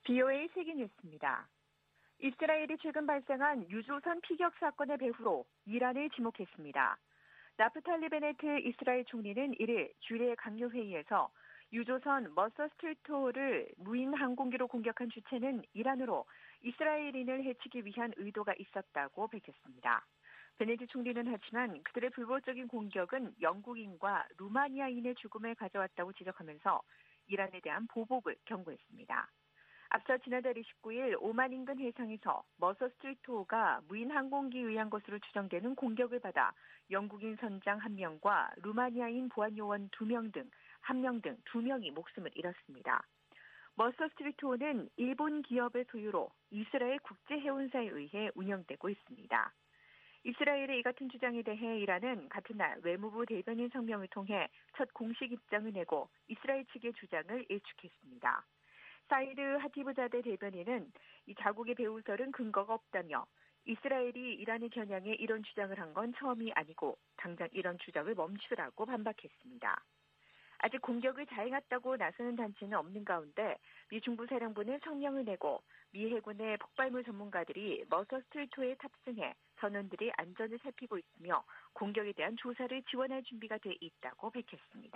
VOA 세계뉴스입니다. 이스라엘이 최근 발생한 유조선 피격 사건의 배후로 이란을 지목했습니다. 나프탈리 베네트 이스라엘 총리는 1일 주례 강요회의에서 유조선 머서 스트리트호를 무인 항공기로 공격한 주체는 이란으로 이스라엘인을 해치기 위한 의도가 있었다고 밝혔습니다. 베네트 총리는 하지만 그들의 불법적인 공격은 영국인과 루마니아인의 죽음을 가져왔다고 지적하면서 이란에 대한 보복을 경고했습니다. 앞서 지난달 29일 오만 인근 해상에서 머서 스트리트호가 무인 항공기에 의한 것으로 추정되는 공격을 받아 영국인 선장 1명과 루마니아인 보안요원 2명 등 1명 등 2명이 목숨을 잃었습니다. 머서 스트리트호는 일본 기업의 소유로 이스라엘 국제해운사에 의해 운영되고 있습니다. 이스라엘의 이 같은 주장에 대해 이란은 같은 날 외무부 대변인 성명을 통해 첫 공식 입장을 내고 이스라엘 측의 주장을 일축했습니다. 사이드 하티브자데 대변인은 이 자국의 배후설은 근거가 없다며 이스라엘이 이란을 겨냥해 이런 주장을 한 건 처음이 아니고 당장 이런 주장을 멈추라고 반박했습니다. 아직 공격을 자행했다고 나서는 단체는 없는 가운데 미 중부사령부는 성명을 내고 미 해군의 폭발물 전문가들이 머서 스트리트호에 탑승해 선원들이 안전을 살피고 있으며 공격에 대한 조사를 지원할 준비가 돼 있다고 밝혔습니다.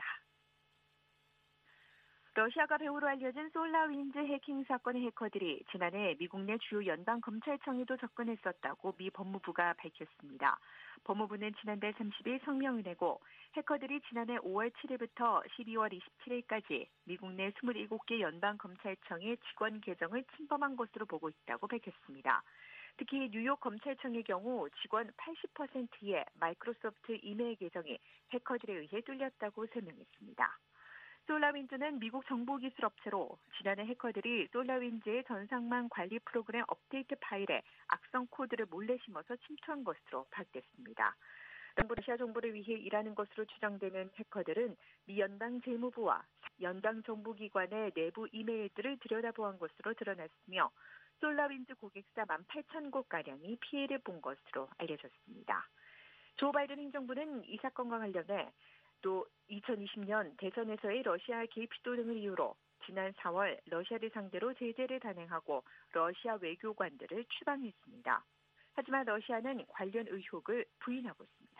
러시아가 배후로 알려진 솔라윈즈 해킹 사건의 해커들이 지난해 미국 내 주요 연방 검찰청에도 접근했었다고 미 법무부가 밝혔습니다. 법무부는 지난달 30일 성명을 내고 해커들이 지난해 5월 7일부터 12월 27일까지 미국 내 27개 연방 검찰청의 직원 계정을 침범한 것으로 보고 있다고 밝혔습니다. 특히 뉴욕 검찰청의 경우 직원 80%의 마이크로소프트 이메일 계정이 해커들에 의해 뚫렸다고 설명했습니다. 솔라윈즈는 미국 정보기술업체로 지난해 해커들이 솔라윈즈의 전상망 관리 프로그램 업데이트 파일에 악성 코드를 몰래 심어서 침투한 것으로 파악됐습니다. 러시아 정보를 위해 일하는 것으로 추정되는 해커들은 미 연방 재무부와 연방 정보기관의 내부 이메일들을 들여다보한 것으로 드러났으며 솔라윈즈 고객사 18,000곳가량이 피해를 본 것으로 알려졌습니다. 조 바이든 행정부는 이 사건과 관련해 또 2020년 대선에서의 러시아 개입 시도 등을 이유로 지난 4월 러시아를 상대로 제재를 단행하고 러시아 외교관들을 추방했습니다. 하지만 러시아는 관련 의혹을 부인하고 있습니다.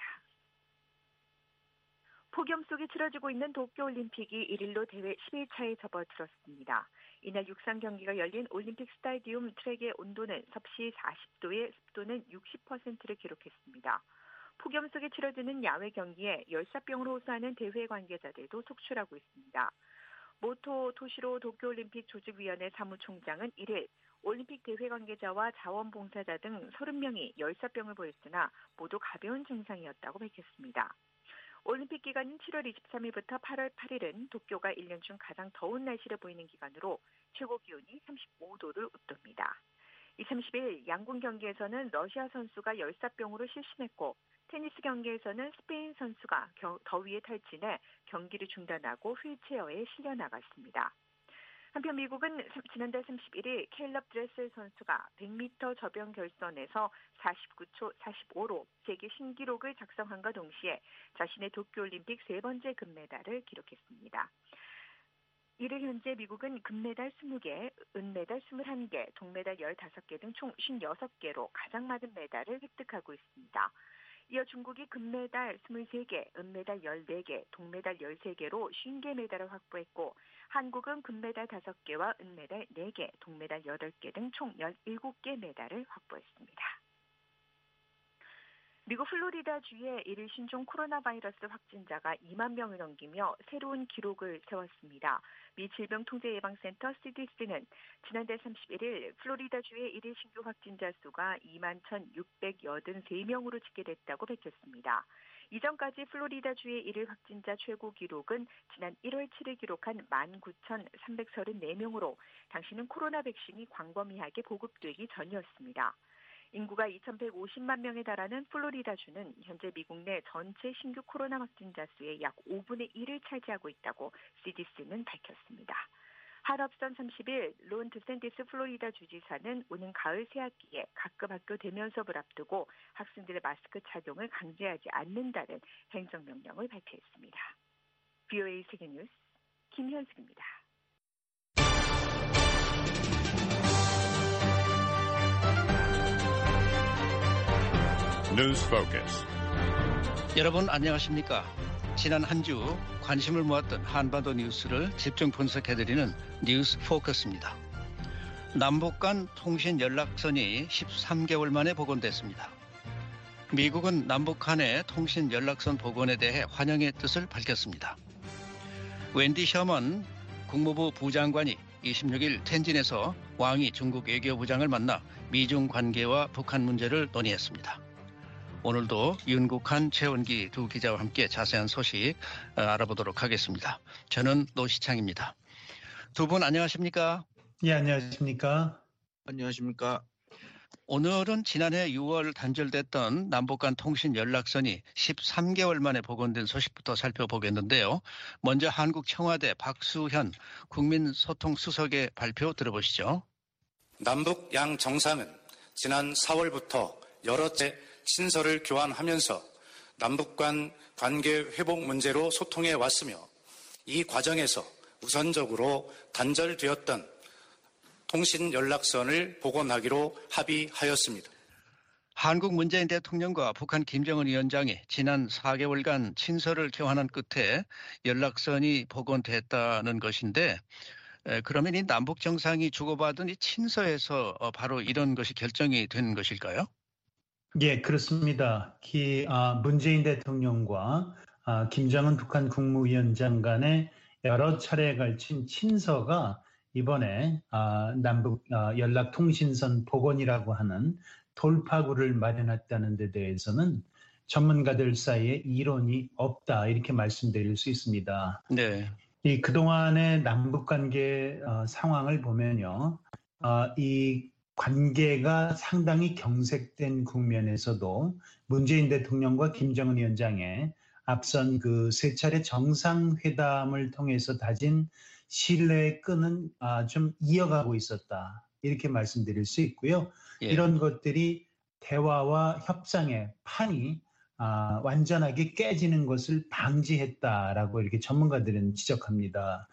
폭염 속에 치러지고 있는 도쿄올림픽이 1일로 대회 10일차에 접어들었습니다. 이날 육상 경기가 열린 올림픽 스타디움 트랙의 온도는 섭씨 40도에 습도는 60%를 기록했습니다. 폭염 속에 치러지는 야외 경기에 열사병으로 호소하는 대회 관계자들도 속출하고 있습니다. 모토 토시로 도쿄올림픽 조직위원회 사무총장은 1일 올림픽 대회 관계자와 자원봉사자 등 30명이 열사병을 보였으나 모두 가벼운 증상이었다고 밝혔습니다. 올림픽 기간인 7월 23일부터 8월 8일은 도쿄가 1년 중 가장 더운 날씨를 보이는 기간으로 최고 기온이 35도를 웃돕니다. 이 30일 양궁 경기에서는 러시아 선수가 열사병으로 실신했고 테니스 경기에서는 스페인 선수가 더위에 탈진해 경기를 중단하고 휠체어에 실려 나갔습니다. 한편 미국은 지난달 31일 캘럽 드레셀 선수가 100m 저병 결선에서 49초 45로 세계 신기록을 작성한과 동시에 자신의 도쿄올림픽 세 번째 금메달을 기록했습니다. 이를 현재 미국은 금메달 20개, 은메달 21개, 동메달 15개 등 총 56개로 가장 많은 메달을 획득하고 있습니다. 이어 중국이 금메달 23개, 은메달 14개, 동메달 13개로 50개 메달을 확보했고 한국은 금메달 5개와 은메달 4개, 동메달 8개 등 총 17개 메달을 확보했습니다. 미국 플로리다주에 1일 신종 코로나 바이러스 확진자가 2만 명을 넘기며 새로운 기록을 세웠습니다. 미 질병통제예방센터 CDC는 지난달 31일 플로리다주의 1일 신규 확진자 수가 2만 1,683명으로 집계됐다고 밝혔습니다. 이전까지 플로리다주의 1일 확진자 최고 기록은 지난 1월 7일 기록한 19,334명으로 당시는 코로나 백신이 광범위하게 보급되기 전이었습니다. 인구가 2,150만 명에 달하는 플로리다주는 현재 미국 내 전체 신규 코로나 확진자 수의 약 5분의 1을 차지하고 있다고 CDC는 밝혔습니다. 한업선 30일 론 드샌티스 플로리다 주지사는 오는 가을 새학기에 각급 학교 대면 수업을 앞두고 학생들의 마스크 착용을 강제하지 않는다는 행정명령을 발표했습니다. VOA 세계뉴스 김현숙입니다. News Focus. 여러분 안녕하십니까? 지난 한 주 관심을 모았던 한반도 뉴스를 집중 분석해드리는 뉴스 포커스입니다. 남북 간 통신 연락선이 13개월 만에 복원됐습니다. 미국은 남북 간의 통신 연락선 복원에 대해 환영의 뜻을 밝혔습니다. 웬디 셔먼 국무부 부장관이 26일 텐진에서 왕이 중국 외교부장을 만나 미중 관계와 북한 문제를 논의했습니다. 오늘도 윤국한, 최원기 두 기자와 함께 자세한 소식 알아보도록 하겠습니다. 저는 노시창입니다. 두 분 안녕하십니까? 예, 안녕하십니까? 안녕하십니까? 오늘은 지난해 6월 단절됐던 남북 간 통신 연락선이 13개월 만에 복원된 소식부터 살펴보겠는데요. 먼저 한국 청와대 박수현 국민소통수석의 발표 들어보시죠. 남북 양 정상은 지난 4월부터 여러 차례 친서를 교환하면서 남북 간 관계 회복 문제로 소통해 왔으며 이 과정에서 우선적으로 단절되었던 통신 연락선을 복원하기로 합의하였습니다. 한국 문재인 대통령과 북한 김정은 위원장이 지난 4개월간 친서를 교환한 끝에 연락선이 복원됐다는 것인데, 그러면 이 남북 정상이 주고받은 이 친서에서 바로 이런 것이 결정이 된 것일까요? 예, 그렇습니다. 문재인 대통령과 김정은 북한 국무위원장 간의 여러 차례에 걸친 친서가 이번에 남북 연락통신선 복원이라고 하는 돌파구를 마련했다는 데 대해서는 전문가들 사이에 이론이 없다, 이렇게 말씀드릴 수 있습니다. 네. 이 그동안의 남북 관계 상황을 보면요, 이 관계가 상당히 경색된 국면에서도 문재인 대통령과 김정은 위원장의 앞선 그 세 차례 정상회담을 통해서 다진 신뢰의 끈은 좀 이어가고 있었다, 이렇게 말씀드릴 수 있고요. 예. 이런 것들이 대화와 협상의 판이 완전하게 깨지는 것을 방지했다라고 이렇게 전문가들은 지적합니다.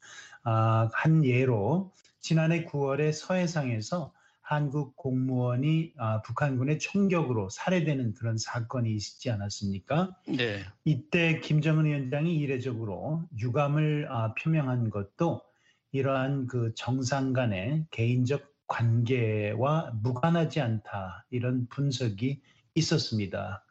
한 예로 지난해 9월에 서해상에서 한국 공무원이 북한군의 총격으로 살해되는 그런 사건이 있지 않았습니까? 네. 이때 김정은 위원장이 이례적으로 유감을 표명한 것도 이러한 그 정상 간의 개인적 관계와 무관하지 않다, 이런 분석이 있었습니다.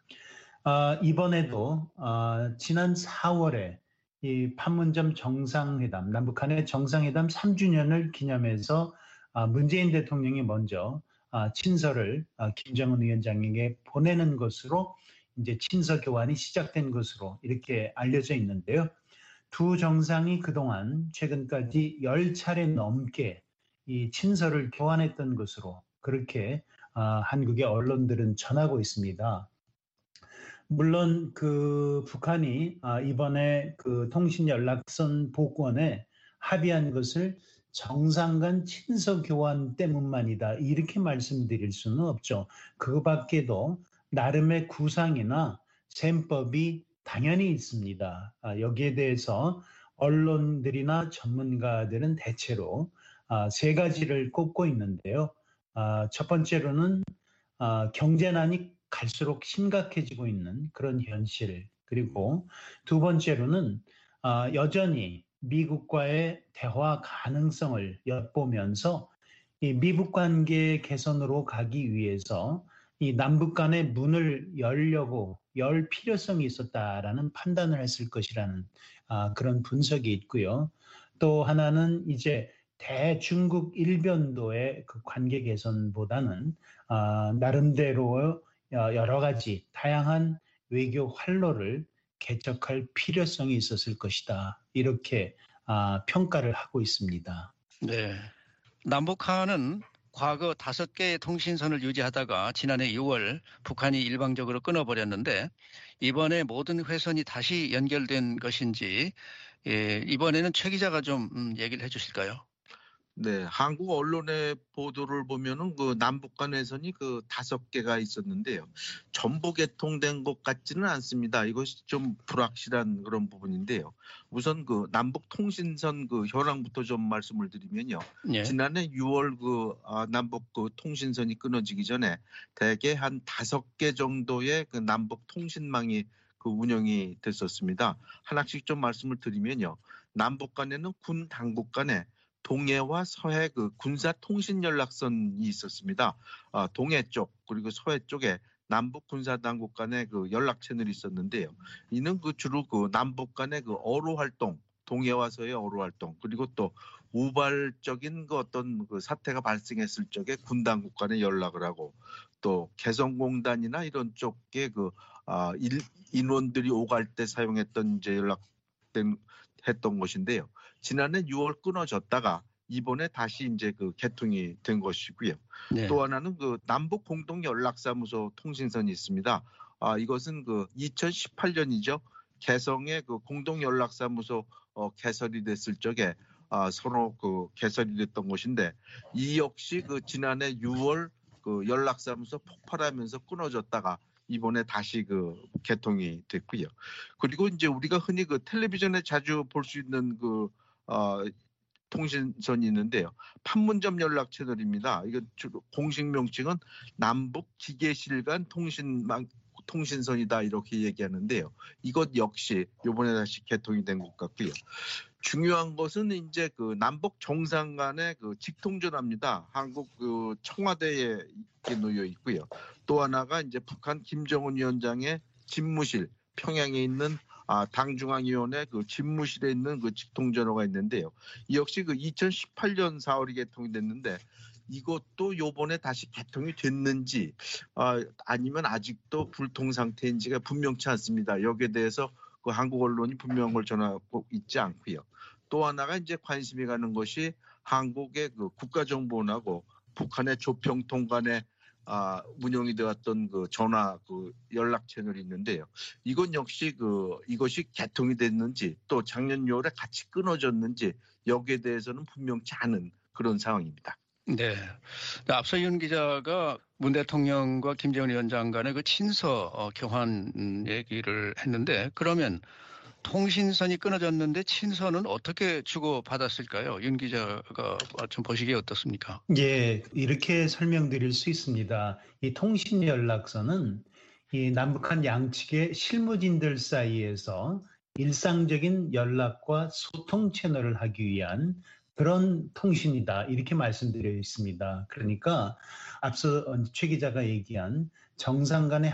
이번에도 지난 4월에 이 판문점 정상회담, 남북한의 정상회담 3주년을 기념해서 문재인 대통령이 먼저 친서를 김정은 위원장에게 보내는 것으로 이제 친서 교환이 시작된 것으로 이렇게 알려져 있는데요. 두 정상이 그동안 최근까지 10차례 넘게 이 친서를 교환했던 것으로 그렇게 한국의 언론들은 전하고 있습니다. 물론 그 북한이 이번에 그 통신 연락선 복원에 합의한 것을 정상 간 친서 교환 때문만이다, 이렇게 말씀드릴 수는 없죠. 그 밖에도 나름의 구상이나 셈법이 당연히 있습니다. 여기에 대해서 언론들이나 전문가들은 대체로 세 가지를 꼽고 있는데요. 첫 번째로는 경제난이 갈수록 심각해지고 있는 그런 현실, 그리고 두 번째로는 여전히 미국과의 대화 가능성을 엿보면서 이 미북 관계 개선으로 가기 위해서 이 남북 간의 문을 열 필요성이 있었다라는 판단을 했을 것이라는 그런 분석이 있고요. 또 하나는 이제 대중국 일변도의 그 관계 개선보다는 나름대로 여러 가지 다양한 외교 활로를 개척할 필요성이 있었을 것이다, 이렇게 평가를 하고 있습니다. 네. 남북한은 과거 5개의 통신선을 유지하다가 지난해 6월 북한이 일방적으로 끊어버렸는데, 이번에 모든 회선이 다시 연결된 것인지 이번에는 최 기자가 좀 얘기를 해 주실까요? 네, 한국 언론의 보도를 보면은 그 남북 간 회선이 그 5개가 있었는데요. 전부 개통된 것 같지는 않습니다. 이것이 좀 불확실한 그런 부분인데요. 우선 그 남북 통신선 그 현황부터 좀 말씀을 드리면요. 예. 지난해 6월 남북 그 통신선이 끊어지기 전에 대개 한 5개 정도의 그 남북 통신망이 그 운영이 됐었습니다. 하나씩 좀 말씀을 드리면요. 남북 간에는 군 당국 간에 동해와 서해 그 군사 통신 연락선이 있었습니다. 동해 쪽 그리고 서해 쪽에 남북 군사 당국 간의 그 연락 채널이 있었는데요. 이는 그 주로 그 남북 간의 그 어로 활동, 동해와 서해 어로 활동 그리고 또 우발적인 그 어떤 그 사태가 발생했을 적에 군 당국 간에 연락을 하고 또 개성공단이나 이런 쪽에 그 인원들이 오갈 때 사용했던 이제 했던 것인데요. 지난해 6월 끊어졌다가 이번에 다시 이제 그 개통이 된 것이고요. 네. 또 하나는 그 남북 공동 연락사무소 통신선이 있습니다. 이것은 그 2018년이죠. 개성의 그 공동 연락사무소 개설이 됐을 적에 서로 그 개설이 됐던 것인데 이 역시 그 지난해 6월 그 연락사무소 폭발하면서 끊어졌다가 이번에 다시 그 개통이 됐고요. 그리고 이제 우리가 흔히 그 텔레비전에 자주 볼 수 있는 그 통신선이 있는데요. 판문점 연락 채널입니다. 이거 주로 공식 명칭은 남북 기계실 간 통신선이다 이렇게 얘기하는데요. 이것 역시 이번에 다시 개통이 된 것 같고요. 중요한 것은 이제 그 남북 정상 간의 그 직통전화입니다. 한국 그 청와대에 놓여 있고요. 또 하나가 이제 북한 김정은 위원장의 집무실 평양에 있는 당중앙위원회 그 집무실에 있는 그 직통전화가 있는데요. 이 역시 그 2018년 4월에 개통이 됐는데 이것도 요번에 다시 개통이 됐는지 아니면 아직도 불통 상태인지가 분명치 않습니다. 여기에 대해서 그 한국 언론이 분명한 걸 전하고 있지 않고요. 또 하나가 이제 관심이 가는 것이 한국의 그 국가정보원하고 북한의 조평통 간에 운영이 되었던 그 전화 그 연락 채널이 있는데요. 이건 역시 이것이 개통이 됐는지 또 작년 6월에 같이 끊어졌는지 여기에 대해서는 분명치 않은 그런 상황입니다. 네. 앞서 윤 기자가 문 대통령과 김정은 위원장 간의 그 친서 교환 얘기를 했는데 그러면 통신선이 끊어졌는데 친서는 어떻게 주고받았을까요? 윤 기자가 좀 보시기에 어떻습니까? 예, 이렇게 설명드릴 수 있습니다. 이 통신 연락선은 이 남북한 양측의 실무진들 사이에서 일상적인 연락과 소통 채널을 하기 위한 그런 통신이다. 이렇게 말씀드려 있습니다. 그러니까 앞서 최 기자가 얘기한 정상 간의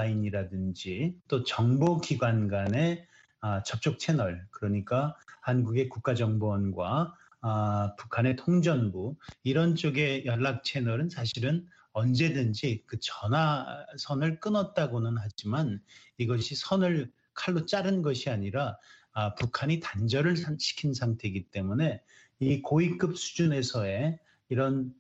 핫라인이라든지 또 정보기관 간의 접촉 채널, 그러니까 한국의 국가정보원과 북한의 통전부 이런 쪽의 연락 채널은 사실은 언제든지 그 전화선을 끊었다고는 하지만 이것이 선을 칼로 자른 것이 아니라 북한이 단절을 시킨 상태이기 때문에 이 고위급 수준에서의 이런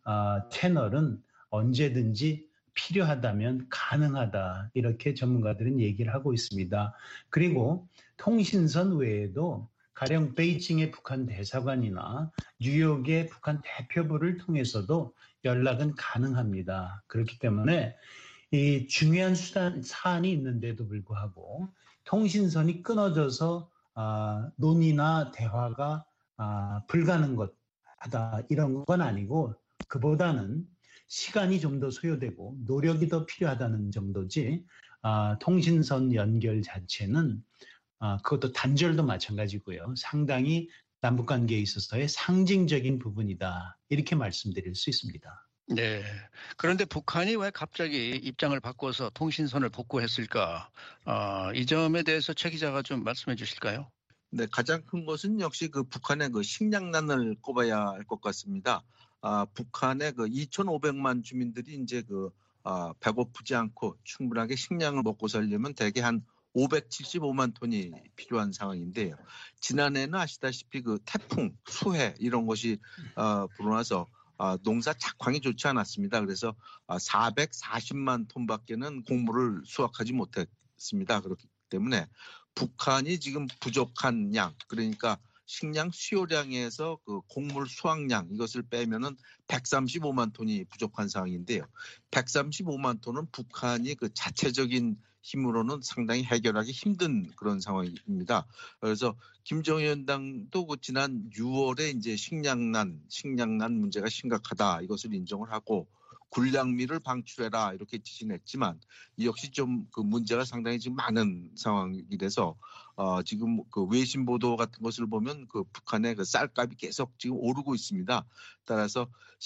채널은 언제든지 필요하다면 가능하다 이렇게 전문가들은 얘기를 하고 있습니다. 그리고 통신선 외에도 가령 베이징의 북한 대사관이나 뉴욕의 북한 대표부를 통해서도 연락은 가능합니다. 그렇기 때문에 이 중요한 사안이 있는데도 불구하고 통신선이 끊어져서 논의나 대화가 불가능하다 이런 건 아니고 그보다는 시간이 좀 더 소요되고 노력이 더 필요하다는 정도지 통신선 연결 자체는 그것도 단절도 마찬가지고요. 상당히 남북관계에 있어서의 상징적인 부분이다. 이렇게 말씀드릴 수 있습니다. 네. 그런데 북한이 왜 갑자기 입장을 바꿔서 통신선을 복구했을까? 이 점에 대해서 최 기자가 좀 말씀해 주실까요? 네, 가장 큰 것은 역시 그 북한의 그 식량난을 꼽아야 할 것 같습니다. 북한의 그 2,500만 주민들이 이제 배고프지 않고 충분하게 식량을 먹고 살려면 대개 한 575만 톤이 필요한 상황인데요. 지난해는 아시다시피 그 태풍, 수해 이런 것이 불어나서 농사 작황이 좋지 않았습니다. 그래서 440만 톤밖에는 곡물을 수확하지 못했습니다. 그렇기 때문에 북한이 지금 부족한 양, 그러니까 식량 수요량에서 그 곡물 수확량 이것을 빼면은 135만 톤이 부족한 상황인데요. 135만 톤은 북한이 그 자체적인 힘으로는 상당히 해결하기 힘든 그런 상황입니다. 그래서 김정일 위원장도 그 지난 6월에 이제 식량난 문제가 심각하다 이것을 인정을 하고 군량미를 방출해라 이렇게 지시했지만 이 역시 좀 그 문제가 상당히 지금 많은 상황이라서 지금 그 외신 보도 같은 것을 보면 그 북한의 그 쌀값이 계속 지금 오르고 있습니다. 따라서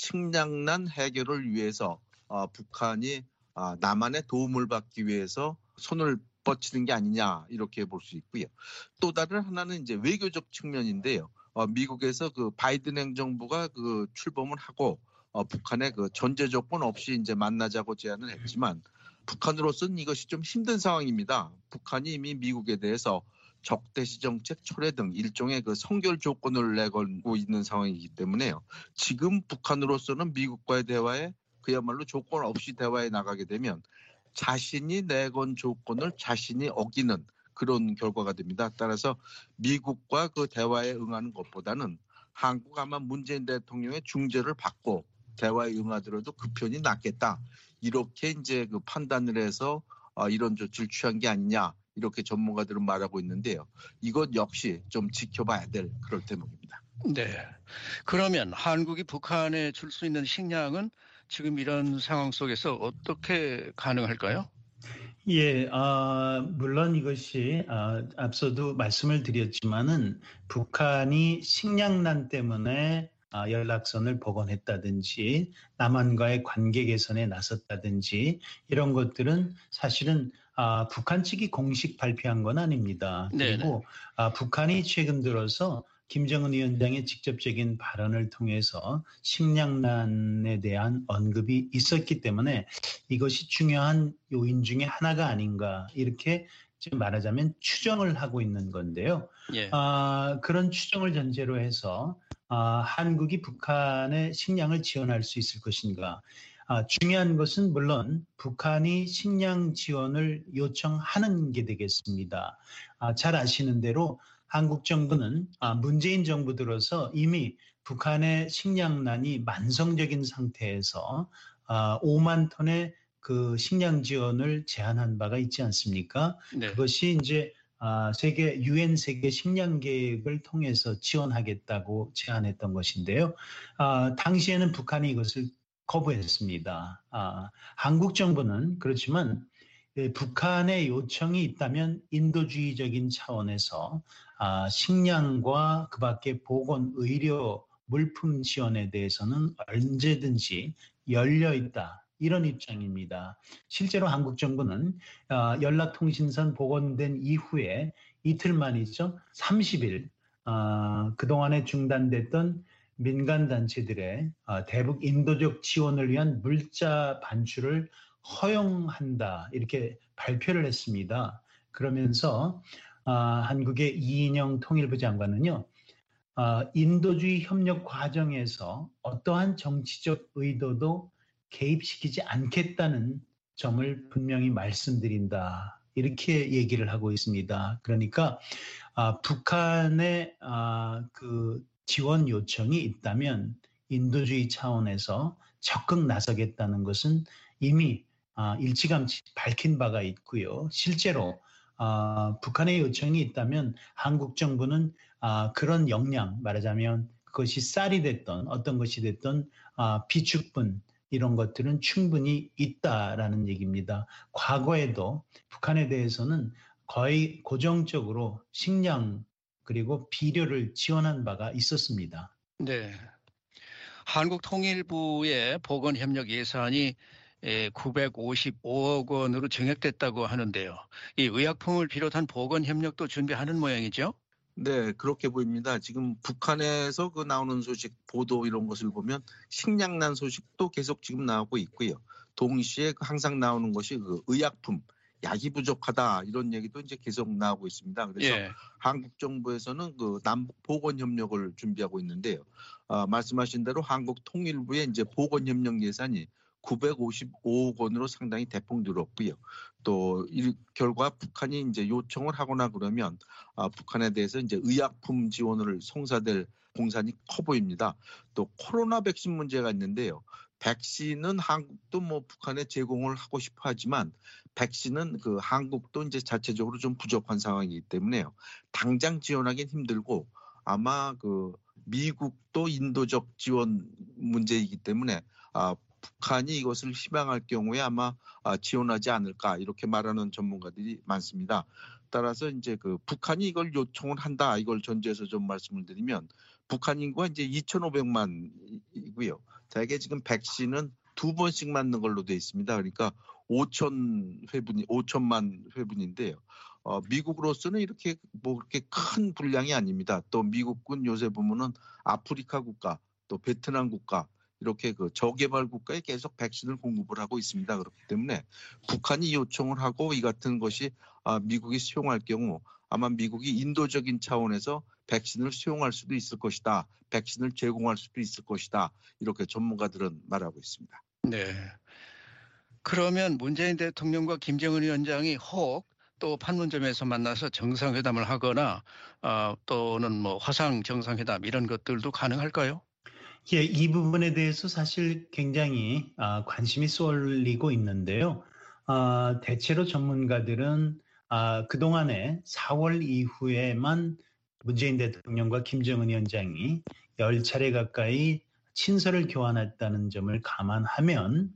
식량난 해결을 위해서 북한이 남한의 도움을 받기 위해서 손을 뻗치는 게 아니냐 이렇게 볼 수 있고요. 또 다른 하나는 이제 외교적 측면인데요. 미국에서 그 바이든 행정부가 그 출범을 하고 북한의 그 전제 조건 없이 이제 만나자고 제안을 했지만 북한으로서는 이것이 좀 힘든 상황입니다. 북한이 이미 미국에 대해서 적대시 정책 철회 등 일종의 그 선결 조건을 내걸고 있는 상황이기 때문에요. 지금 북한으로서는 미국과의 대화에 그야말로 조건 없이 대화에 나가게 되면 자신이 내건 조건을 자신이 어기는 그런 결과가 됩니다. 따라서 미국과 그 대화에 응하는 것보다는 한국 아마 문재인 대통령의 중재를 받고 대화에 응하더라도 그 편이 낫겠다. 이렇게 이제 그 판단을 해서 이런 조치를 취한 게 아니냐. 이렇게 전문가들은 말하고 있는데요. 이것 역시 좀 지켜봐야 될 그럴 대목입니다. 네. 그러면 한국이 북한에 줄 수 있는 식량은 지금 이런 상황 속에서 어떻게 가능할까요? 예, 물론 이것이 앞서도 말씀을 드렸지만은 북한이 식량난 때문에 연락선을 복원했다든지 남한과의 관계 개선에 나섰다든지 이런 것들은 사실은 북한 측이 공식 발표한 건 아닙니다. 그리고 북한이 최근 들어서 김정은 위원장의 직접적인 발언을 통해서 식량난에 대한 언급이 있었기 때문에 이것이 중요한 요인 중에 하나가 아닌가 이렇게 지금 말하자면 추정을 하고 있는 건데요. 예. 그런 추정을 전제로 해서 한국이 북한의 식량을 지원할 수 있을 것인가. 중요한 것은 물론 북한이 식량 지원을 요청하는 게 되겠습니다. 잘 아시는 대로 한국 정부는 문재인 정부 들어서 이미 북한의 식량난이 만성적인 상태에서 5만 톤의 그 식량 지원을 제안한 바가 있지 않습니까? 네. 그것이 이제 유엔 세계 식량 계획을 통해서 지원하겠다고 제안했던 것인데요. 당시에는 북한이 이것을 거부했습니다. 한국 정부는 그렇지만 북한의 요청이 있다면 인도주의적인 차원에서 식량과 그 밖에 보건, 의료, 물품 지원에 대해서는 언제든지 열려 있다. 이런 입장입니다. 실제로 한국 정부는 연락통신선 복원된 이후에 이틀 만이죠. 30일 그동안에 중단됐던 민간단체들의 대북 인도적 지원을 위한 물자 반출을 허용한다 이렇게 발표를 했습니다. 그러면서 한국의 이인영 통일부 장관은요. 인도주의 협력 과정에서 어떠한 정치적 의도도 개입시키지 않겠다는 점을 분명히 말씀드린다. 이렇게 얘기를 하고 있습니다. 그러니까 북한의 그 지원 요청이 있다면 인도주의 차원에서 적극 나서겠다는 것은 이미 일찌감치 밝힌 바가 있고요. 실제로 북한의 요청이 있다면 한국 정부는 그런 역량, 말하자면 그것이 쌀이 됐던 어떤 것이 됐던 비축분 이런 것들은 충분히 있다라는 얘기입니다. 과거에도 북한에 대해서는 거의 고정적으로 식량 그리고 비료를 지원한 바가 있었습니다. 네. 한국통일부의 보건협력 예산이 955억 원으로 증액됐다고 하는데요. 이 의약품을 비롯한 보건협력도 준비하는 모양이죠? 네, 그렇게 보입니다. 지금 북한에서 그 나오는 소식, 보도 이런 것을 보면 식량난 소식도 계속 지금 나오고 있고요. 동시에 항상 나오는 것이 그 의약품, 약이 부족하다 이런 얘기도 이제 계속 나오고 있습니다. 그래서 한국 정부에서는 그 남북 보건 협력을 준비하고 있는데요. 말씀하신 대로 한국 통일부의 이제 보건 협력 예산이 955억 원으로 상당히 대폭 늘었고요. 또 이 결과 북한이 이제 요청을 하거나 그러면 북한에 대해서 이제 의약품 지원을 송사될 공산이 커 보입니다. 또 코로나 백신 문제가 있는데요. 백신은 한국도 뭐 북한에 제공을 하고 싶어 하지만 백신은 그 한국도 이제 자체적으로 좀 부족한 상황이기 때문에요. 당장 지원하기는 힘들고 아마 그 미국도 인도적 지원 문제이기 때문에 북한이 이것을 희망할 경우에 아마 지원하지 않을까 이렇게 말하는 전문가들이 많습니다. 따라서 이제 그 북한이 이걸 요청을 한다 이걸 전제해서 좀 말씀을 드리면 북한 인구가 이제 2,500만이고요. 자, 이게 지금 백신은 2번씩 맞는 걸로 돼 있습니다. 그러니까 5천만 회분인데요. 미국으로서는 이렇게 뭐 그렇게 큰 분량이 아닙니다. 또 미국군 요새 보면은 아프리카 국가, 또 베트남 국가 이렇게 그 저개발 국가에 계속 백신을 공급을 하고 있습니다. 그렇기 때문에 북한이 요청을 하고 이 같은 것이 미국이 수용할 경우 아마 미국이 인도적인 차원에서 백신을 수용할 수도 있을 것이다. 백신을 제공할 수도 있을 것이다. 이렇게 전문가들은 말하고 있습니다. 네. 그러면 문재인 대통령과 김정은 위원장이 혹 또 판문점에서 만나서 정상회담을 하거나 또는 뭐 화상 정상회담 이런 것들도 가능할까요? 예, 이 부분에 대해서 사실 굉장히 관심이 쏠리고 있는데요. 대체로 전문가들은 그동안에 4월 이후에만 문재인 대통령과 김정은 위원장이 10차례 가까이 친서를 교환했다는 점을 감안하면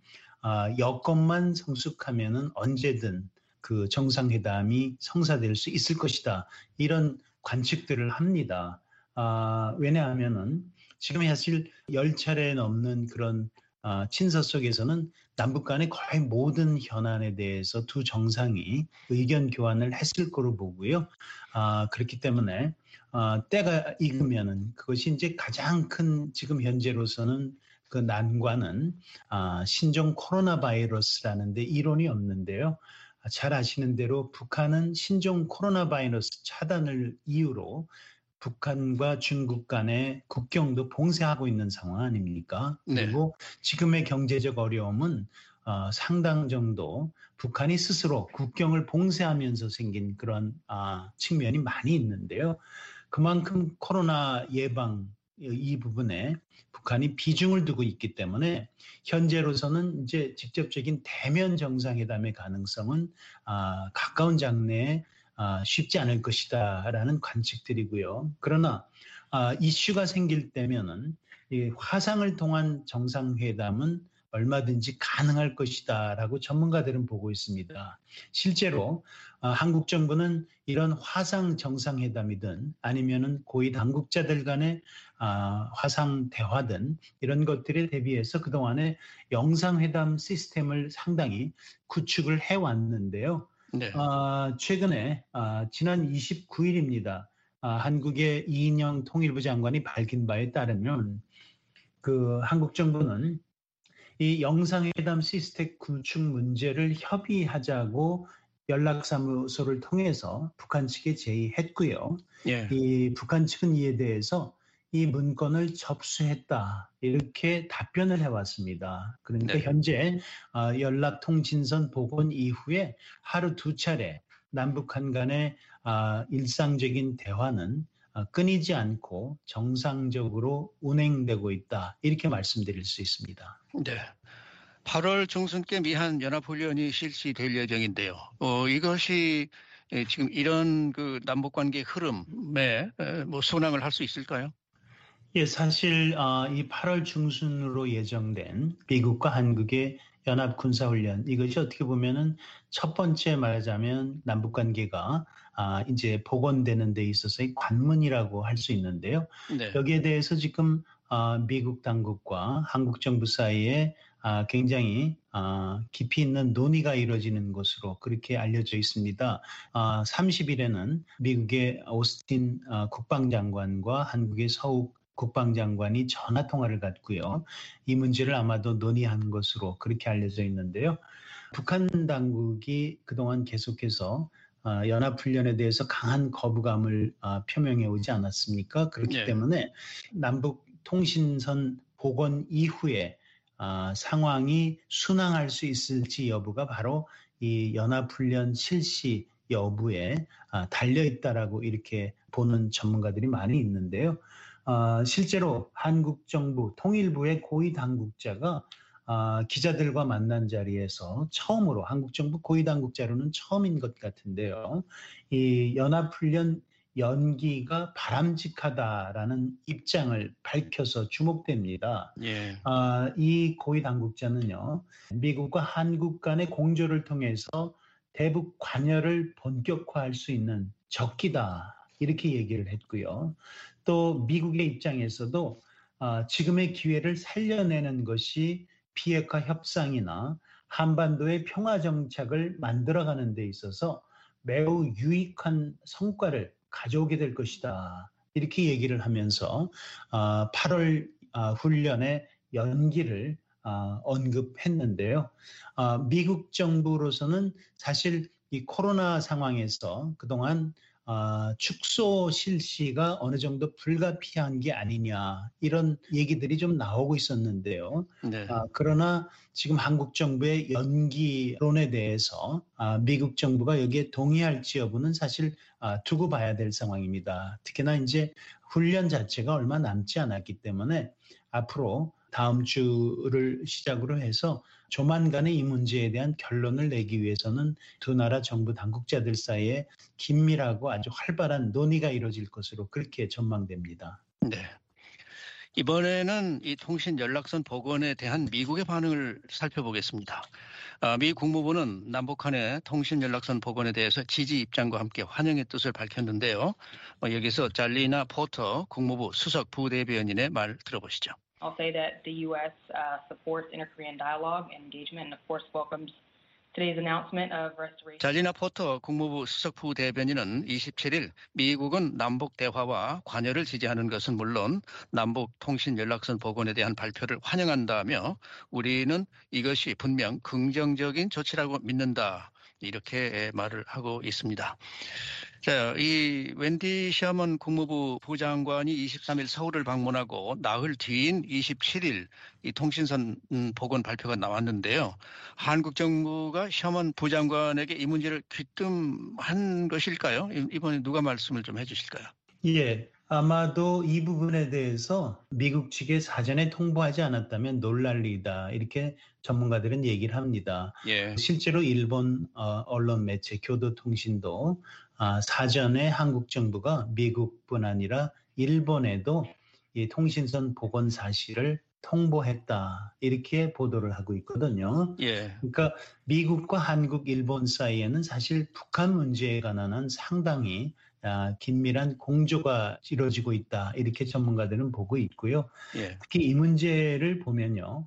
여건만 성숙하면은 언제든 그 정상회담이 성사될 수 있을 것이다. 이런 관측들을 합니다. 왜냐하면은 지금 사실 10차례 넘는 그런 친서 속에서는 남북 간의 거의 모든 현안에 대해서 두 정상이 의견 교환을 했을 거로 보고요. 그렇기 때문에 때가 익으면은 그것이 이제 가장 큰 지금 현재로서는 그 난관은 신종 코로나 바이러스라는 데 이론이 없는데요. 잘 아시는 대로 북한은 신종 코로나 바이러스 차단을 이유로 북한과 중국 간의 국경도 봉쇄하고 있는 상황 아닙니까? 네. 그리고 지금의 경제적 어려움은 상당 정도 북한이 스스로 국경을 봉쇄하면서 생긴 그런 측면이 많이 있는데요. 그만큼 코로나 예방 이 부분에 북한이 비중을 두고 있기 때문에 현재로서는 이제 직접적인 대면 정상회담의 가능성은 가까운 장래에 쉽지 않을 것이다라는 관측들이고요. 그러나 이슈가 생길 때면은 이 화상을 통한 정상회담은 얼마든지 가능할 것이다라고 전문가들은 보고 있습니다. 실제로 한국 정부는 이런 화상 정상회담이든 아니면은 고위 당국자들 간의 화상 대화든 이런 것들에 대비해서 그동안에 영상회담 시스템을 상당히 구축을 해왔는데요. 네. 최근에 지난 29일입니다. 한국의 이인영 통일부 장관이 밝힌 바에 따르면 그 한국 정부는 이 영상회담 시스템 구축 문제를 협의하자고 연락사무소를 통해서 북한 측에 제의했고요. 예. 이 북한 측은 이에 대해서 이 문건을 접수했다 이렇게 답변을 해왔습니다. 그러니까 네. 현재 연락통신선 복원 이후에 하루 2차례 남북한 간의 일상적인 대화는 끊이지 않고 정상적으로 운행되고 있다 이렇게 말씀드릴 수 있습니다. 네. 8월 중순께 미한 연합훈련이 실시될 예정인데요. 이것이 지금 이런 그 남북관계 흐름에 뭐 순항을 할 수 있을까요? 예, 사실 이 8월 중순으로 예정된 미국과 한국의 연합 군사훈련 이것이 어떻게 보면은 첫 번째 말하자면 남북 관계가 이제 복원되는 데 있어서의 관문이라고 할 수 있는데요. 네. 여기에 대해서 지금 미국 당국과 한국 정부 사이에 굉장히 깊이 있는 논의가 이루어지는 것으로 그렇게 알려져 있습니다. 30일에는 미국의 오스틴 국방장관과 한국의 서욱 국방장관이 전화 통화를 갖고요. 이 문제를 아마도 논의한 것으로 그렇게 알려져 있는데요. 북한 당국이 그동안 계속해서 연합훈련에 대해서 강한 거부감을 표명해 오지 않았습니까? 그렇기 네. 때문에 남북 통신선 복원 이후에 상황이 순항할 수 있을지 여부가 바로 이 연합훈련 실시 여부에 달려있다라고 이렇게 보는 전문가들이 많이 있는데요. 실제로 한국 정부 통일부의 고위 당국자가 기자들과 만난 자리에서 처음으로 한국 정부 고위 당국자로는 처음인 것 같은데요. 이 연합훈련 연기가 바람직하다라는 입장을 밝혀서 주목됩니다. 예. 이 고위 당국자는요, 미국과 한국 간의 공조를 통해서 대북 관여를 본격화할 수 있는 적기다 이렇게 얘기를 했고요. 또 미국의 입장에서도 지금의 기회를 살려내는 것이 비핵화 협상이나 한반도의 평화 정착을 만들어가는 데 있어서 매우 유익한 성과를 가져오게 될 것이다. 이렇게 얘기를 하면서 8월 훈련의 연기를 언급했는데요. 미국 정부로서는 사실 이 코로나 상황에서 그동안 축소 실시가 어느 정도 불가피한 게 아니냐 이런 얘기들이 좀 나오고 있었는데요. 네. 그러나 지금 한국 정부의 연기론에 대해서 미국 정부가 여기에 동의할지 여부는 사실 두고 봐야 될 상황입니다. 특히나 이제 훈련 자체가 얼마 남지 않았기 때문에 앞으로 다음 주를 시작으로 해서 조만간에 이 문제에 대한 결론을 내기 위해서는 두 나라 정부 당국자들 사이에 긴밀하고 아주 활발한 논의가 이루어질 것으로 그렇게 전망됩니다. 네. 이번에는 이 통신 연락선 복원에 대한 미국의 반응을 살펴보겠습니다. 미 국무부는 남북한의 통신 연락선 복원에 대해서 지지 입장과 함께 환영의 뜻을 밝혔는데요. 여기서 잘리나 포터 국무부 수석 부대변인의 말 들어보시죠. I'll say that the U.S. Supports inter-Korean dialogue and engagement and of course welcomes today's announcement of restoration. 잘리나 포터 국무부 수석 부대변인은 27일 미국은 남북 대화와 관여를 지지하는 것은 물론 남북 통신 연락선 복원에 대한 발표를 환영한다며 우리는 이것이 분명 긍정적인 조치라고 믿는다. 이렇게 말을 하고 있습니다. 자, 이 웬디 셔먼 국무부 부장관이 23일 서울을 방문하고 나흘 뒤인 27일 이 통신선 복원 발표가 나왔는데요. 한국 정부가 셔먼 부장관에게 이 문제를 귀뜸한 것일까요? 이번에 누가 말씀을 좀 해주실까요? 예, 아마도 이 부분에 대해서 미국 측에 사전에 통보하지 않았다면 놀랄 일이다 이렇게 전문가들은 얘기를 합니다. 예. 실제로 일본 언론 매체 교도통신도 사전에 한국 정부가 미국뿐 아니라 일본에도 이 통신선 복원 사실을 통보했다 이렇게 보도를 하고 있거든요. 예. 그러니까 미국과 한국, 일본 사이에는 사실 북한 문제에 관한 상당히 긴밀한 공조가 이루어지고 있다 이렇게 전문가들은 보고 있고요. 예. 특히 이 문제를 보면요.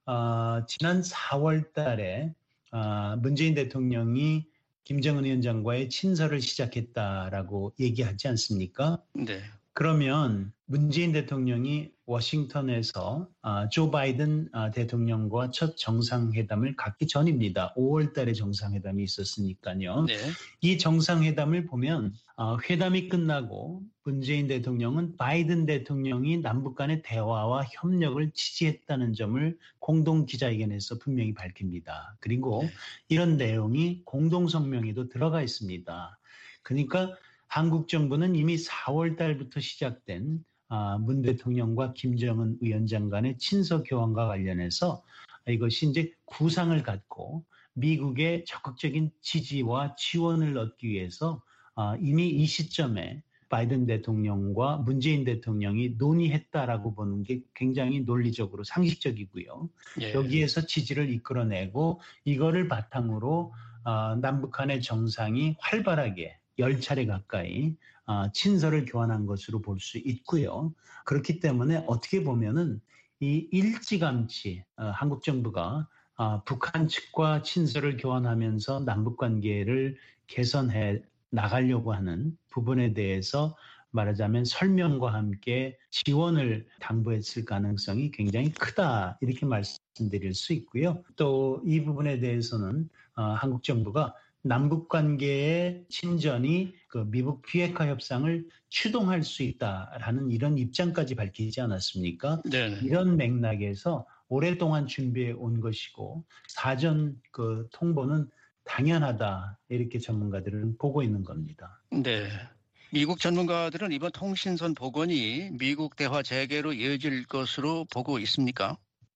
지난 4월 달에 문재인 대통령이 김정은 위원장과의 친서를 시작했다라고 얘기하지 않습니까? 네. 그러면 문재인 대통령이 워싱턴에서 조 바이든 대통령과 첫 정상회담을 갖기 전입니다. 5월 달에 정상회담이 있었으니까요. 네. 이 정상회담을 보면 회담이 끝나고 문재인 대통령은 바이든 대통령이 남북 간의 대화와 협력을 지지했다는 점을 공동 기자회견에서 분명히 밝힙니다. 그리고 이런 내용이 공동성명에도 들어가 있습니다. 그러니까 한국 정부는 이미 4월 달부터 시작된 문 대통령과 김정은 위원장 간의 친서 교환과 관련해서 이것이 이제 구상을 갖고 미국의 적극적인 지지와 지원을 얻기 위해서 이미 이 시점에 바이든 대통령과 문재인 대통령이 논의했다라고 보는 게 굉장히 논리적으로 상식적이고요. 예. 여기에서 지지를 이끌어내고 이거를 바탕으로 남북한의 정상이 활발하게 10차례 가까이 친서를 교환한 것으로 볼 수 있고요. 그렇기 때문에 어떻게 보면은 이 일찌감치 한국 정부가 북한 측과 친서를 교환하면서 남북 관계를 개선해 나가려고 하는 부분에 대해서 말하자면 설명과 함께 지원을 당부했을 가능성이 굉장히 크다 이렇게 말씀드릴 수 있고요. 또 이 부분에 대해서는 한국 정부가 남북 관계의 친전이 그 미국 비핵화 협상을 추동할 수 있다라는 이런 입장까지 밝히지 않았습니까? 네. 이런 맥락에서 오랫동안 준비해 온 것이고 사전 그 통보는 당연하다 이렇게 전문가들은 보고 있는 겁니다. 네. 미국 전문가들은 이번 통신선 복원이 미국 대화 재개로 이어질 것으로 보고 있습니까?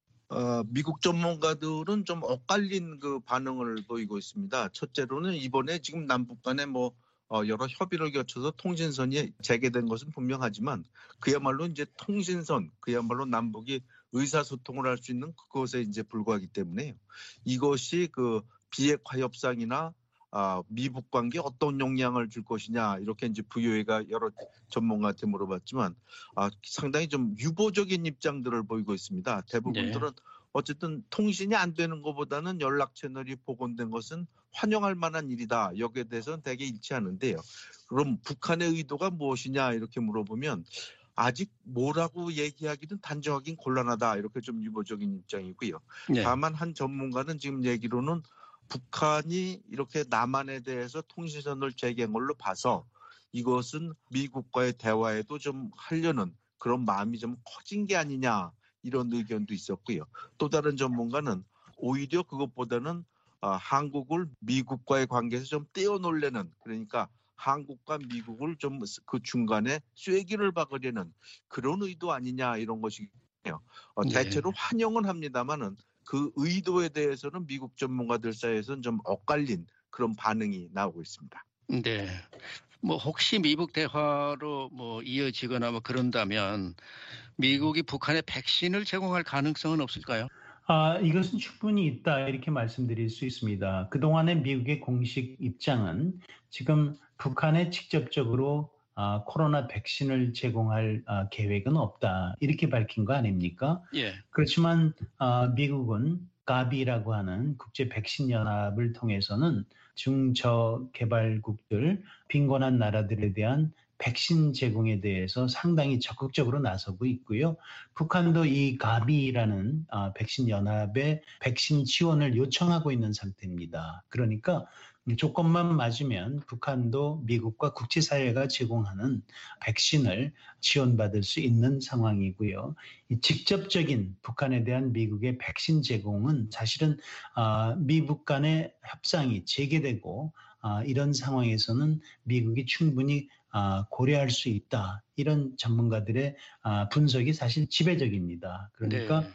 미국 전문가들은 좀 엇갈린 그 반응을 보이고 있습니다. 첫째로는 이번에 지금 남북 간에 여러 협의를 거쳐서 통신선이 재개된 것은 분명하지만 그야말로 이제 통신선, 그야말로 남북이 의사소통을 할 수 있는 그것에 이제 불과하기 때문에 이것이 그 비핵화 협상이나 미북 관계에 어떤 영향을 줄 것이냐 이렇게 이제 부여회가 여러 전문가한테 물어봤지만 상당히 좀 유보적인 입장들을 보이고 있습니다. 대부분들은 어쨌든 통신이 안 되는 것보다는 연락 채널이 복원된 것은 환영할 만한 일이다. 여기에 대해서는 대개 일치하는데요. 그럼 북한의 의도가 무엇이냐 이렇게 물어보면 아직 뭐라고 얘기하기는 단정하긴 곤란하다. 이렇게 좀 유보적인 입장이고요. 네. 다만 한 전문가는 지금 얘기로는 북한이 이렇게 남한에 대해서 통신선을 재개한 걸로 봐서 이것은 미국과의 대화에도 좀 하려는 그런 마음이 좀 커진 게 아니냐 이런 의견도 있었고요. 또 다른 전문가는 오히려 그것보다는 한국을 미국과의 관계에서 좀 떼어놓으려는, 그러니까 한국과 미국을 좀 그 중간에 쐐기를 박으려는 그런 의도 아니냐 이런 것이고요. 대체로 환영은 합니다마는 그 의도에 대해서는 미국 전문가들 사이에서는 좀 엇갈린 그런 반응이 나오고 있습니다. 네. 혹시 미북 대화로 이어지거나 그런다면 미국이 북한에 백신을 제공할 가능성은 없을까요? 이것은 충분히 있다 이렇게 말씀드릴 수 있습니다. 그동안의 미국의 공식 입장은 지금 북한에 직접적으로 코로나 백신을 제공할 계획은 없다 이렇게 밝힌 거 아닙니까? 예. 그렇지만 미국은 가비라고 하는 국제 백신 연합을 통해서는 중저개발국들, 빈곤한 나라들에 대한 백신 제공에 대해서 상당히 적극적으로 나서고 있고요. 북한도 이 가비라는 백신 연합에 백신 지원을 요청하고 있는 상태입니다. 그러니까 조건만 맞으면 북한도 미국과 국제사회가 제공하는 백신을 지원받을 수 있는 상황이고요. 이 직접적인 북한에 대한 미국의 백신 제공은 사실은 미북 간의 협상이 재개되고 이런 상황에서는 미국이 충분히 고려할 수 있다. 이런 전문가들의 분석이 사실 지배적입니다. 그러니까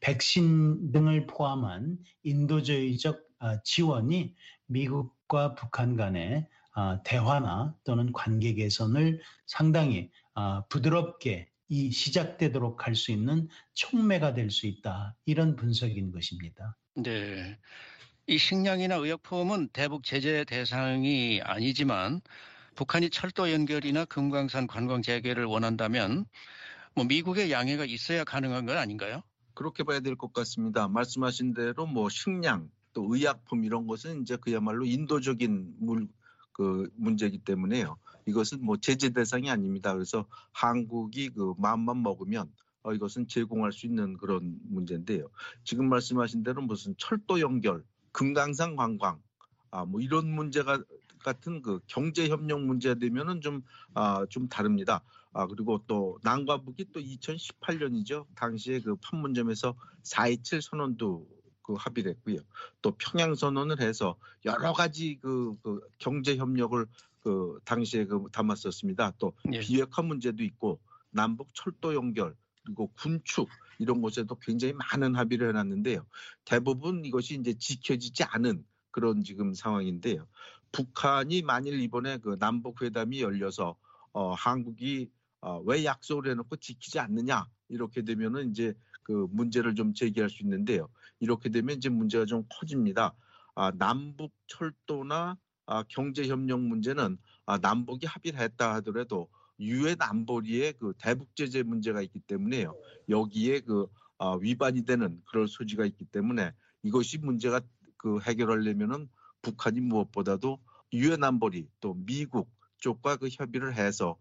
백신 등을 포함한 인도주의적 지원이 미국과 북한 간의 대화나 또는 관계 개선을 상당히 부드럽게 시작되도록 할 수 있는 촉매가 될 수 있다. 이런 분석인 것입니다. 네. 이 식량이나 의약품은 대북 제재 대상이 아니지만 북한이 철도 연결이나 금강산 관광 재개를 원한다면 미국의 양해가 있어야 가능한 건 아닌가요? 그렇게 봐야 될 것 같습니다. 말씀하신 대로 식량 또 의약품 이런 것은 이제 그야말로 인도적인 문제이기 때문에요. 이것은 제재 대상이 아닙니다. 그래서 한국이 그 마음만 먹으면 이것은 제공할 수 있는 그런 문제인데요. 지금 말씀하신 대로 무슨 철도 연결, 금강산 관광, 이런 문제가 같은 그 경제 협력 문제가 되면은 좀 다릅니다. 그리고 또 남과 북이 또 2018년이죠. 당시에 그 판문점에서 4.27 선언도 합의를 했고요. 또 평양 선언을 해서 여러 가지 그 경제 협력을 당시에 담았었습니다. 또 비핵화 문제도 있고 남북 철도 연결 그리고 군축 이런 곳에도 굉장히 많은 합의를 해놨는데요. 대부분 이것이 이제 지켜지지 않은 그런 지금 상황인데요. 북한이 만일 이번에 그 남북 회담이 열려서 한국이 왜 약속을 해놓고 지키지 않느냐 이렇게 되면은 이제 그 문제를 좀 제기할 수 있는데요. 이렇게 되면 이제 문제가 좀 커집니다. 남북 철도나 경제 협력 문제는 남북이 합의를 했다 하더라도 유엔 안보리의 그 대북 제재 문제가 있기 때문에요. 여기에 위반이 되는 그럴 소지가 있기 때문에 이것이 문제가 해결하려면은 북한이 무엇보다도 유엔 안보리 또 미국 쪽과 협의를 해서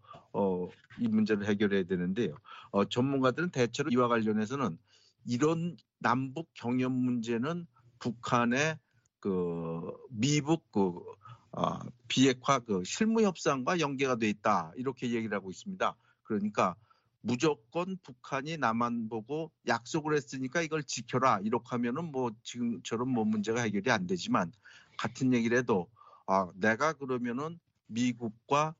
이 문제를 해결해야 되는데요. 전문가들은 대체로 이와 관련해서는 이런 남북 경협 문제는 북한의 미북 비핵화 그 실무 협상과 연계가 돼 있다 이렇게 얘기를 하고 있습니다. 그러니까 무조건 북한이 나만 보고 약속을 했으니까 이걸 지켜라 이렇게 하면은 뭐 지금처럼 뭐 문제가 해결이 안 되지만 같은 얘기를 해도 내가 그러면은 미국과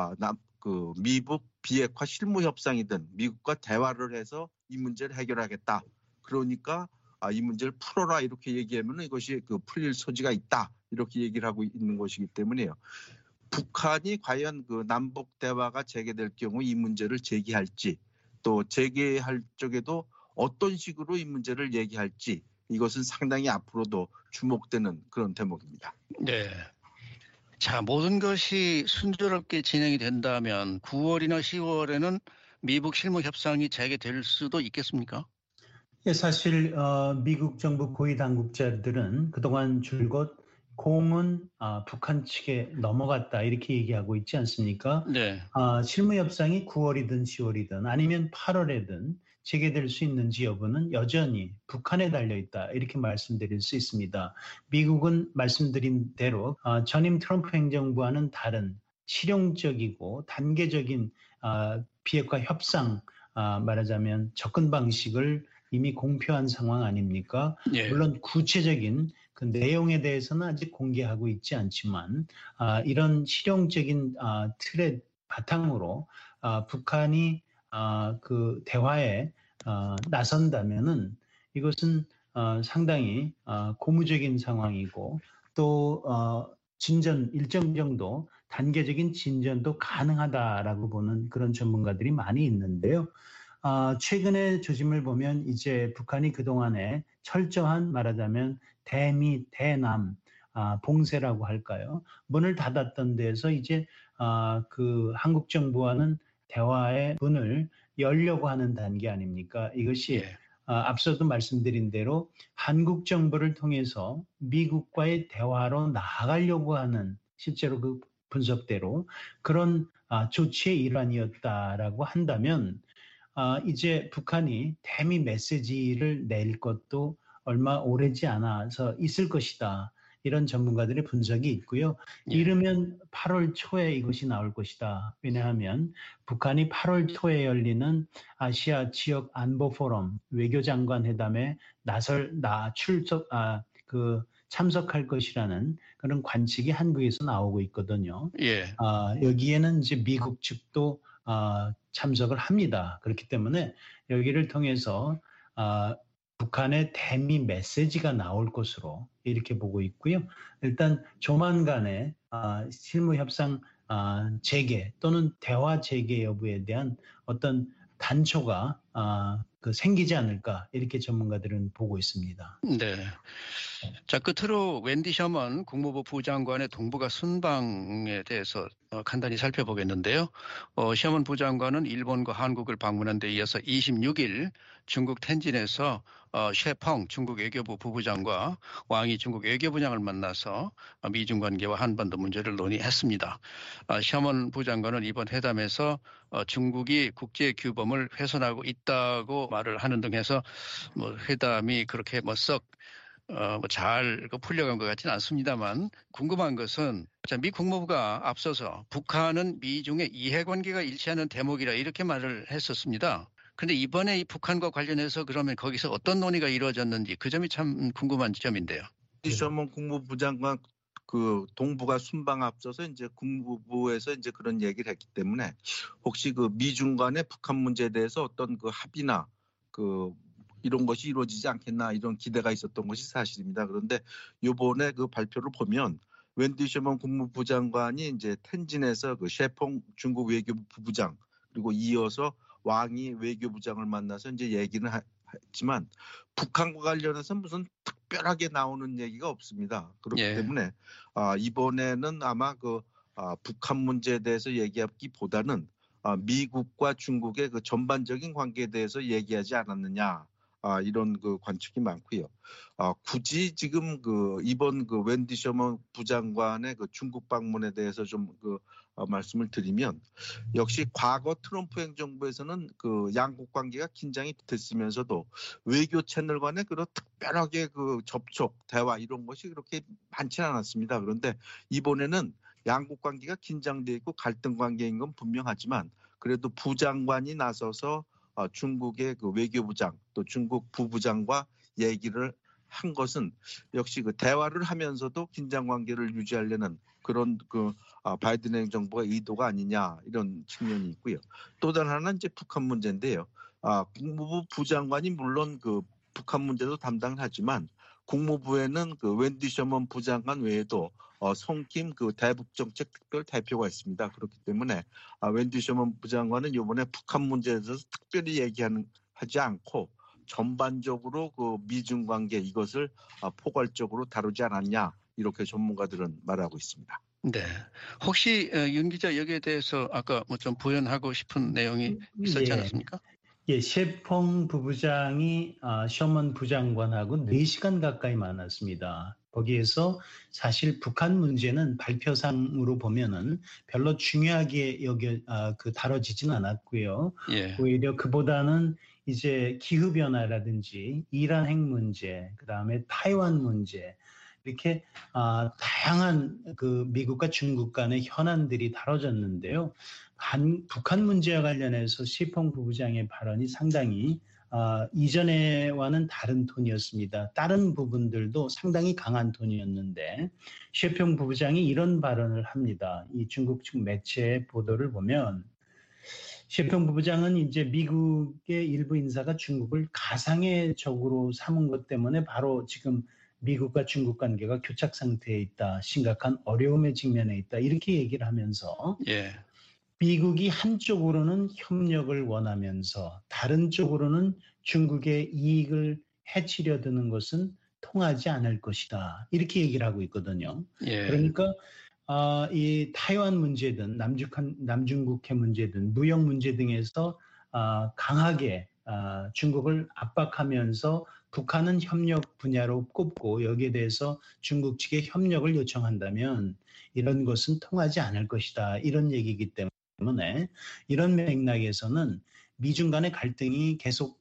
미북 비핵화 실무 협상이든 미국과 대화를 해서 이 문제를 해결하겠다. 그러니까 이 문제를 풀어라 이렇게 얘기하면 이것이 풀릴 소지가 있다 이렇게 얘기를 하고 있는 것이기 때문에요. 북한이 과연 남북 대화가 재개될 경우 이 문제를 제기할지 또 재개할 적에도 어떤 식으로 이 문제를 얘기할지 이것은 상당히 앞으로도 주목되는 그런 대목입니다. 네. 자, 모든 것이 순조롭게 진행이 된다면 9월이나 10월에는 미북 실무 협상이 재개될 수도 있겠습니까? 예, 사실 미국 정부 고위 당국자들은 그동안 줄곧 공은 북한 측에 넘어갔다 이렇게 얘기하고 있지 않습니까? 네. 실무 협상이 9월이든 10월이든 아니면 8월에든 재개될 수 있는지 여부는 여전히 북한에 달려 있다 이렇게 말씀드릴 수 있습니다. 미국은 말씀드린 대로 전임 트럼프 행정부와는 다른 실용적이고 단계적인 비핵화 협상 말하자면 접근 방식을 이미 공표한 상황 아닙니까? 예. 물론 구체적인 그 내용에 대해서는 아직 공개하고 있지 않지만 이런 실용적인 틀의 바탕으로 북한이 그 대화에 나선다면은 이것은 상당히 고무적인 상황이고 또 진전 일정 정도 단계적인 진전도 가능하다라고 보는 그런 전문가들이 많이 있는데요. 최근의 조짐을 보면 이제 북한이 그동안에 철저한 말하자면 대미, 대남 봉쇄라고 할까요? 문을 닫았던 데에서 이제 그 한국 정부와는 대화의 문을 열려고 하는 단계 아닙니까? 이것이 예. 앞서도 말씀드린 대로 한국 정부를 통해서 미국과의 대화로 나아가려고 하는 실제로 그 분석대로 그런 조치의 일환이었다라고 한다면 이제 북한이 대미 메시지를 낼 것도 얼마 오래지 않아서 있을 것이다. 이런 전문가들의 분석이 있고요. 예. 이르면 8월 초에 이것이 나올 것이다. 왜냐하면 북한이 8월 초에 열리는 아시아 지역 안보 포럼 외교장관 회담에 참석할 것이라는 그런 관측이 한국에서 나오고 있거든요. 예. 여기에는 이제 미국 측도 참석을 합니다. 그렇기 때문에 여기를 통해서 북한의 대미 메시지가 나올 것으로 이렇게 보고 있고요. 일단 조만간에 실무 협상 재개 또는 대화 재개 여부에 대한 어떤 단초가 생기지 않을까 이렇게 전문가들은 보고 있습니다. 네. 자, 끝으로 웬디 셔먼 국무부 부장관의 동북아 순방에 대해서 간단히 살펴보겠는데요. 셔먼 부장관은 일본과 한국을 방문한 데 이어서 26일 중국 텐진에서 셰펑 중국 외교부 부부장과 왕이 중국 외교부장을 만나서 미중 관계와 한반도 문제를 논의했습니다. 셔먼 부장관은 이번 회담에서 중국이 국제 규범을 훼손하고 있다고 말을 하는 등 해서 회담이 그렇게 잘 풀려간 것 같지는 않습니다만 궁금한 것은 미 국무부가 앞서서 북한은 미중의 이해관계가 일치하는 대목이라 이렇게 말을 했었습니다. 그런데 이번에 이 북한과 관련해서 그러면 거기서 어떤 논의가 이루어졌는지 그 점이 참 궁금한 점인데요. 셔먼 국무부 장관 그 동북아 순방 앞서서 이제 국무부에서 이제 그런 얘기를 했기 때문에 혹시 그 미중 간의 북한 문제에 대해서 어떤 그 합의나 이런 것이 이루어지지 않겠나 이런 기대가 있었던 것이 사실입니다. 그런데 이번에 그 발표를 보면 웬디 셔먼 국무부 장관이 이제 텐진에서 그 셰펑 중국 외교부 부부장 그리고 이어서 왕이 외교부장을 만나서 이제 얘기는 했지만 북한과 관련해서 무슨 특별하게 나오는 얘기가 없습니다. 그렇기 때문에 이번에는 아마 북한 문제에 대해서 얘기하기보다는 미국과 중국의 그 전반적인 관계에 대해서 얘기하지 않았느냐. 이런 그 관측이 많고요. 굳이 지금 이번 웬디 셔먼 부장관의 중국 방문에 대해서 좀 말씀을 드리면, 역시 과거 트럼프 행정부에서는 양국 관계가 긴장이 됐으면서도 외교 채널 간의 그런 특별하게 접촉, 대화 이런 것이 그렇게 많지는 않았습니다. 그런데 이번에는 양국 관계가 긴장돼 있고 갈등 관계인 건 분명하지만, 그래도 부장관이 나서서 중국의 외교부장 또 중국 부부장과 얘기를 한 것은 역시 대화를 하면서도 긴장 관계를 유지하려는 그런 바이든 행정부의 의도가 아니냐, 이런 측면이 있고요. 또 다른 하나는 이제 북한 문제인데요. 국무부 부장관이 물론 북한 문제도 담당을 하지만 국무부에는 웬디 셔먼 부장관 외에도 송김 대북정책 특별 대표가 있습니다. 그렇기 때문에 웬디 셔먼 부장관은 이번에 북한 문제에 대해서 특별히 하지 않고 전반적으로 미중 관계 이것을 포괄적으로 다루지 않았냐, 이렇게 전문가들은 말하고 있습니다. 네. 혹시 윤 기자 여기에 대해서 아까 좀 부연하고 싶은 내용이 있었지 않았습니까? 예, 셰펑 부부장이 셔먼 부장관하고 4시간 가까이 만났습니다. 거기에서 사실 북한 문제는 발표상으로 보면은 별로 중요하게 다뤄지진 않았고요. 예. 오히려 그보다는 이제 기후변화라든지 이란 핵 문제, 그다음에 타이완 문제, 이렇게 다양한 미국과 중국 간의 현안들이 다뤄졌는데요. 북한 문제와 관련해서 셰펑 부부장의 발언이 상당히 이전에와는 다른 톤이었습니다. 다른 부분들도 상당히 강한 톤이었는데 셰펑 부부장이 이런 발언을 합니다. 이 중국 측 매체 보도를 보면 셰펑 부부장은 이제 미국의 일부 인사가 중국을 가상의 적으로 삼은 것 때문에 바로 지금 미국과 중국 관계가 교착 상태에 있다, 심각한 어려움에 직면해 있다, 이렇게 얘기를 하면서 미국이 한쪽으로는 협력을 원하면서 다른 쪽으로는 중국의 이익을 해치려 드는 것은 통하지 않을 것이다, 이렇게 얘기를 하고 있거든요. 그러니까 이 타이완 문제든 남중국해 문제든 무역 문제 등에서 강하게 중국을 압박하면서 북한은 협력 분야로 꼽고 여기에 대해서 중국 측에 협력을 요청한다면 이런 것은 통하지 않을 것이다, 이런 얘기이기 때문에 이런 맥락에서는 미중 간의 갈등이 계속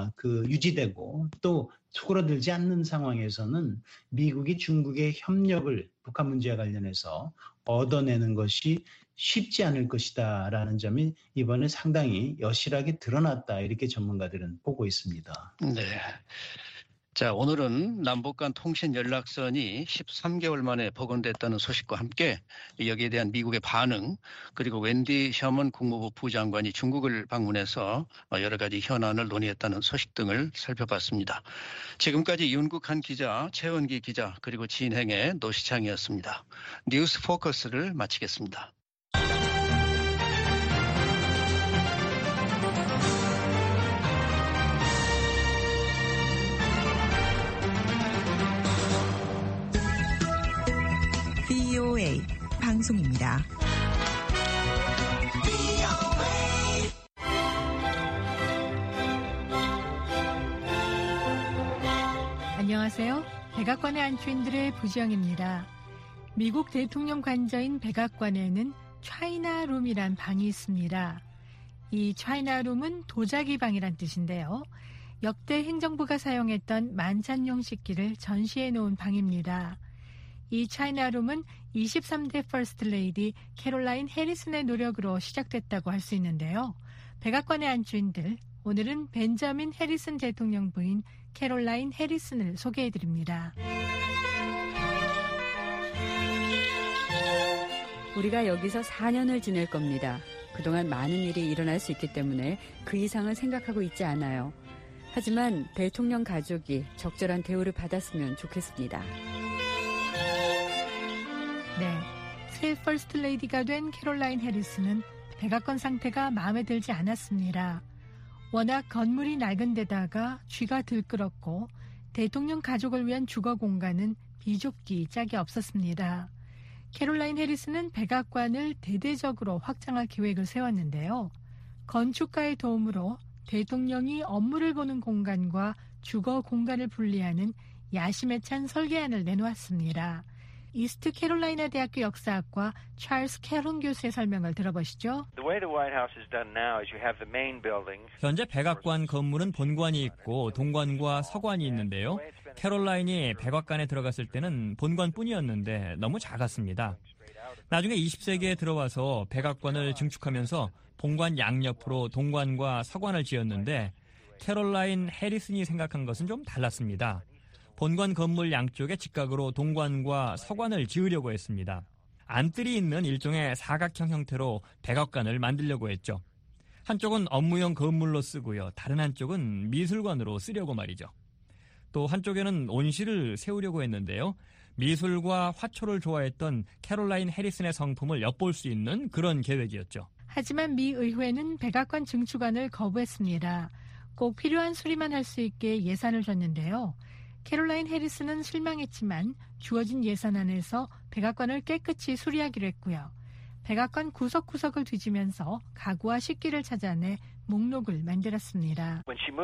유지되고 또 수그러들지 않는 상황에서는 미국이 중국의 협력을 북한 문제와 관련해서 얻어내는 것이 쉽지 않을 것이다라는 점이 이번에 상당히 여실하게 드러났다, 이렇게 전문가들은 보고 있습니다. 네. 자, 오늘은 남북 간 통신 연락선이 13개월 만에 복원됐다는 소식과 함께 여기에 대한 미국의 반응, 그리고 웬디 셔먼 국무부 부장관이 중국을 방문해서 여러 가지 현안을 논의했다는 소식 등을 살펴봤습니다. 지금까지 윤국한 기자, 최원기 기자, 그리고 진행의 노시창이었습니다. 뉴스 포커스를 마치겠습니다. VOA 방송입니다. 안녕하세요. 백악관의 안주인들의 부지영입니다. 미국 대통령 관저인 백악관에는 차이나룸이란 방이 있습니다. 이 차이나룸은 도자기 방이란 뜻인데요. 역대 행정부가 사용했던 만찬용 식기를 전시해 놓은 방입니다. 이 차이나룸은 23대 퍼스트 레이디 캐롤라인 해리슨의 노력으로 시작됐다고 할 수 있는데요. 백악관의 안주인들, 오늘은 벤저민 해리슨 대통령 부인 캐롤라인 해리슨을 소개해드립니다. 우리가 여기서 4년을 지낼 겁니다. 그동안 많은 일이 일어날 수 있기 때문에 그 이상은 생각하고 있지 않아요. 하지만 대통령 가족이 적절한 대우를 받았으면 좋겠습니다. 네, 새 퍼스트 레이디가 된 캐롤라인 해리슨은 백악관 상태가 마음에 들지 않았습니다. 워낙 건물이 낡은 데다가 쥐가 들끓었고 대통령 가족을 위한 주거 공간은 비좁기 짝이 없었습니다. 캐롤라인 해리슨은 백악관을 대대적으로 확장할 계획을 세웠는데요. 건축가의 도움으로 대통령이 업무를 보는 공간과 주거 공간을 분리하는 야심에 찬 설계안을 내놓았습니다. 이스트 캐롤라이나 대학교 역사학과 찰스 캐론 교수의 설명을 들어보시죠. 현재 백악관 건물은 본관이 있고 동관과 서관이 있는데요. 캐롤라인이 백악관에 들어갔을 때는 본관뿐이었는데 너무 작았습니다. 나중에 20세기에 들어와서 백악관을 증축하면서 본관 양옆으로 동관과 서관을 지었는데 캐롤라인 해리슨이 생각한 것은 좀 달랐습니다. 본관 건물 양쪽에 직각으로 동관과 서관을 지으려고 했습니다. 안뜰이 있는 일종의 사각형 형태로 백악관을 만들려고 했죠. 한쪽은 업무용 건물로 쓰고요. 다른 한쪽은 미술관으로 쓰려고 말이죠. 또 한쪽에는 온실을 세우려고 했는데요. 미술과 화초를 좋아했던 캐롤라인 해리슨의 성품을 엿볼 수 있는 그런 계획이었죠. 하지만 미 의회는 백악관 증축안을 거부했습니다. 꼭 필요한 수리만 할 수 있게 예산을 줬는데요. 캐롤라인 해리슨은 실망했지만 주어진 예산 안에서 백악관을 깨끗이 수리하기로 했고요. 백악관 구석구석을 뒤지면서 가구와 식기를 찾아내 목록을 만들었습니다.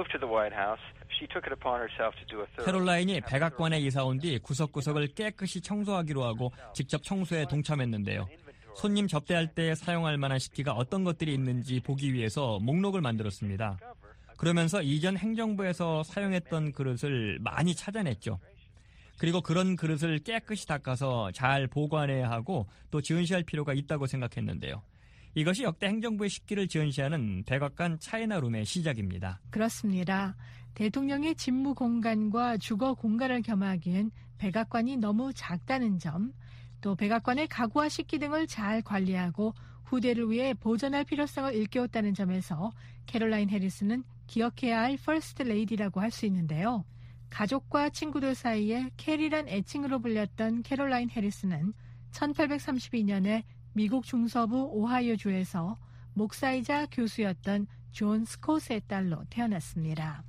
캐롤라인이 백악관에 이사 온 뒤 구석구석을 깨끗이 청소하기로 하고 직접 청소에 동참했는데요. 손님 접대할 때 사용할 만한 식기가 어떤 것들이 있는지 보기 위해서 목록을 만들었습니다. 그러면서 이전 행정부에서 사용했던 그릇을 많이 찾아냈죠. 그리고 그런 그릇을 깨끗이 닦아서 잘 보관해야 하고 또 전시할 필요가 있다고 생각했는데요. 이것이 역대 행정부의 식기를 전시하는 백악관 차이나룸의 시작입니다. 그렇습니다. 대통령의 집무 공간과 주거 공간을 겸하기엔 백악관이 너무 작다는 점, 또 백악관의 가구와 식기 등을 잘 관리하고 후대를 위해 보존할 필요성을 일깨웠다는 점에서 캐롤라인 해리슨은 기억해야 할 퍼스트 레이디라고 할 수 있는데요. 가족과 친구들 사이에 캐리란 애칭으로 불렸던 캐롤라인 해리슨은 1832년에 미국 중서부 오하이오주에서 목사이자 교수였던 존 스콧의 딸로 태어났습니다.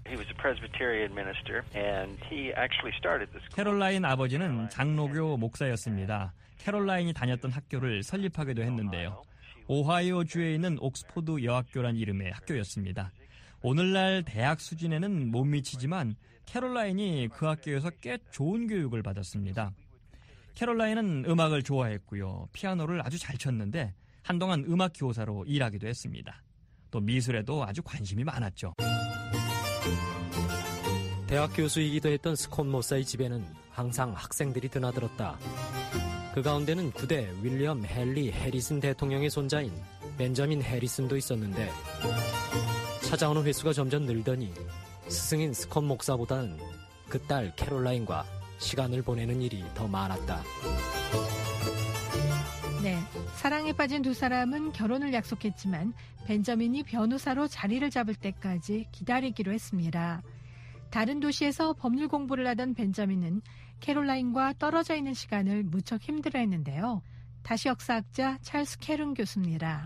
캐롤라인 아버지는 장로교 목사였습니다. 캐롤라인이 다녔던 학교를 설립하기도 했는데요. 오하이오주에 있는 옥스포드 여학교란 이름의 학교였습니다. 오늘날 대학 수준에는 못 미치지만 캐롤라인이 그 학교에서 꽤 좋은 교육을 받았습니다. 캐롤라인은 음악을 좋아했고요. 피아노를 아주 잘 쳤는데 한동안 음악 교사로 일하기도 했습니다. 또 미술에도 아주 관심이 많았죠. 대학 교수이기도 했던 스콧 모사의 집에는 항상 학생들이 드나들었다. 그 가운데는 9대 윌리엄 헨리 해리슨 대통령의 손자인 벤저민 해리슨도 있었는데 찾아오는 횟수가 점점 늘더니 스승인 스콧 목사보다는 그 딸 캐롤라인과 시간을 보내는 일이 더 많았다. 네, 사랑에 빠진 두 사람은 결혼을 약속했지만 벤저민이 변호사로 자리를 잡을 때까지 기다리기로 했습니다. 다른 도시에서 법률 공부를 하던 벤저민은 캐롤라인과 떨어져 있는 시간을 무척 힘들어했는데요. 다시 역사학자 찰스 캐론 교수입니다.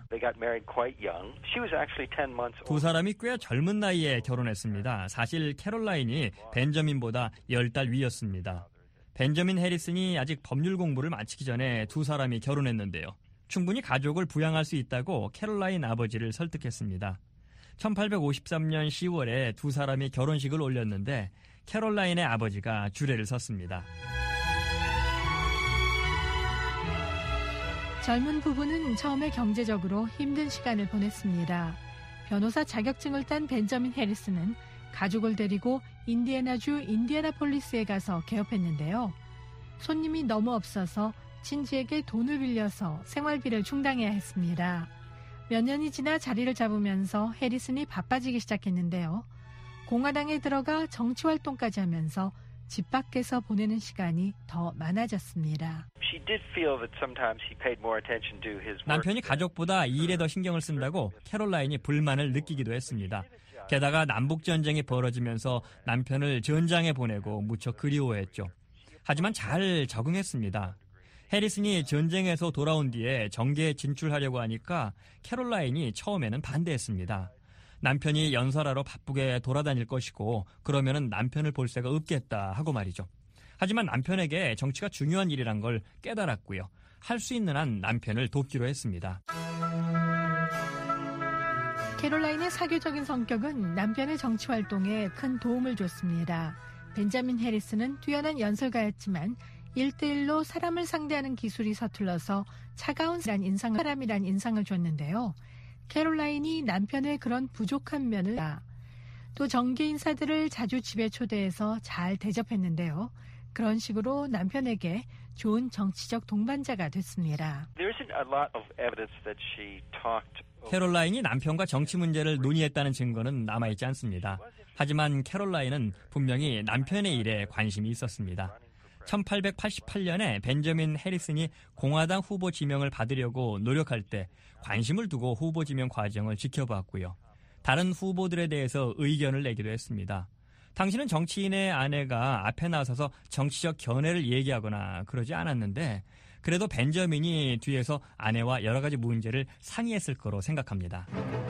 두 사람이 꽤 젊은 나이에 결혼했습니다. 사실 캐롤라인이 벤저민보다 10달 위였습니다. 벤저민 해리슨이 아직 법률 공부를 마치기 전에 두 사람이 결혼했는데요. 충분히 가족을 부양할 수 있다고 캐롤라인 아버지를 설득했습니다. 1853년 10월에 두 사람이 결혼식을 올렸는데 캐롤라인의 아버지가 주례를 섰습니다. 젊은 부부는 처음에 경제적으로 힘든 시간을 보냈습니다. 변호사 자격증을 딴 벤저민 해리슨은 가족을 데리고 인디애나주 인디애나폴리스에 가서 개업했는데요. 손님이 너무 없어서 친지에게 돈을 빌려서 생활비를 충당해야 했습니다. 몇 년이 지나 자리를 잡으면서 해리슨이 바빠지기 시작했는데요. 공화당에 들어가 정치활동까지 하면서 집 밖에서 보내는 시간이 더 많아졌습니다. 남편이 가족보다 일에 더 신경을 쓴다고 캐롤라인이 불만을 느끼기도 했습니다. 게다가 남북전쟁이 벌어지면서 남편을 전장에 보내고 무척 그리워했죠. 하지만 잘 적응했습니다. 해리슨이 전쟁에서 돌아온 뒤에 정계에 진출하려고 하니까 캐롤라인이 처음에는 반대했습니다. 남편이 연설하러 바쁘게 돌아다닐 것이고 그러면은 남편을 볼 새가 없겠다 하고 말이죠. 하지만 남편에게 정치가 중요한 일이란 걸 깨달았고요. 할 수 있는 한 남편을 돕기로 했습니다. 캐롤라인의 사교적인 성격은 남편의 정치 활동에 큰 도움을 줬습니다. 벤자민 해리스는 뛰어난 연설가였지만 1대1로 사람을 상대하는 기술이 서툴러서 차가운 사람이란 인상을 줬는데요. 캐롤라인이 남편의 그런 부족한 면을 또 정계 인사들을 자주 집에 초대해서 잘 대접했는데요. 그런 식으로 남편에게 좋은 정치적 동반자가 됐습니다. 캐롤라인이 남편과 정치 문제를 논의했다는 증거는 남아있지 않습니다. 하지만 캐롤라인은 분명히 남편의 일에 관심이 있었습니다. 1888년에 벤저민 해리슨이 공화당 후보 지명을 받으려고 노력할 때 관심을 두고 후보 지명 과정을 지켜봤고요. 다른 후보들에 대해서 의견을 내기도 했습니다. 당시는 정치인의 아내가 앞에 나서서 정치적 견해를 얘기하거나 그러지 않았는데 그래도 벤저민이 뒤에서 아내와 여러 가지 문제를 상의했을 거로 생각합니다.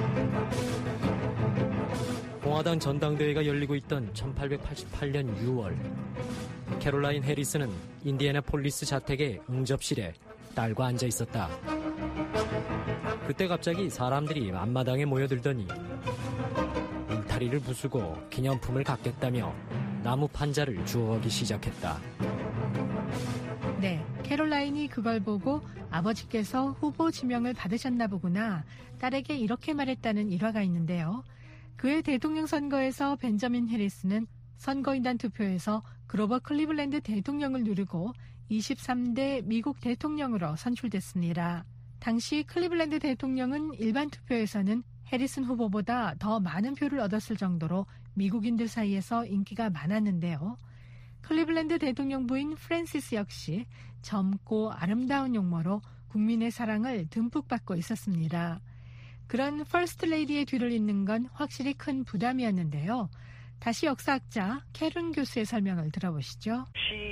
공화당 전당대회가 열리고 있던 1888년 6월 캐롤라인 해리스는 인디애나폴리스 자택의 응접실에 딸과 앉아 있었다. 그때 갑자기 사람들이 앞마당에 모여들더니 울타리를 부수고 기념품을 갖겠다며 나무 판자를 주워오기 시작했다. 네, 캐롤라인이 그걸 보고 아버지께서 후보 지명을 받으셨나 보구나 딸에게 이렇게 말했다는 일화가 있는데요. 그해 대통령 선거에서 벤저민 해리스는 선거인단 투표에서 그로버 클리블랜드 대통령을 누르고 23대 미국 대통령으로 선출됐습니다. 당시 클리블랜드 대통령은 일반 투표에서는 해리슨 후보보다 더 많은 표를 얻었을 정도로 미국인들 사이에서 인기가 많았는데요. 클리블랜드 대통령 부인 프랜시스 역시 젊고 아름다운 용모로 국민의 사랑을 듬뿍 받고 있었습니다. 그런 퍼스트 레이디의 뒤를 잇는 건 확실히 큰 부담이었는데요. 다시 역사학자 캐룬 교수의 설명을 들어보시죠.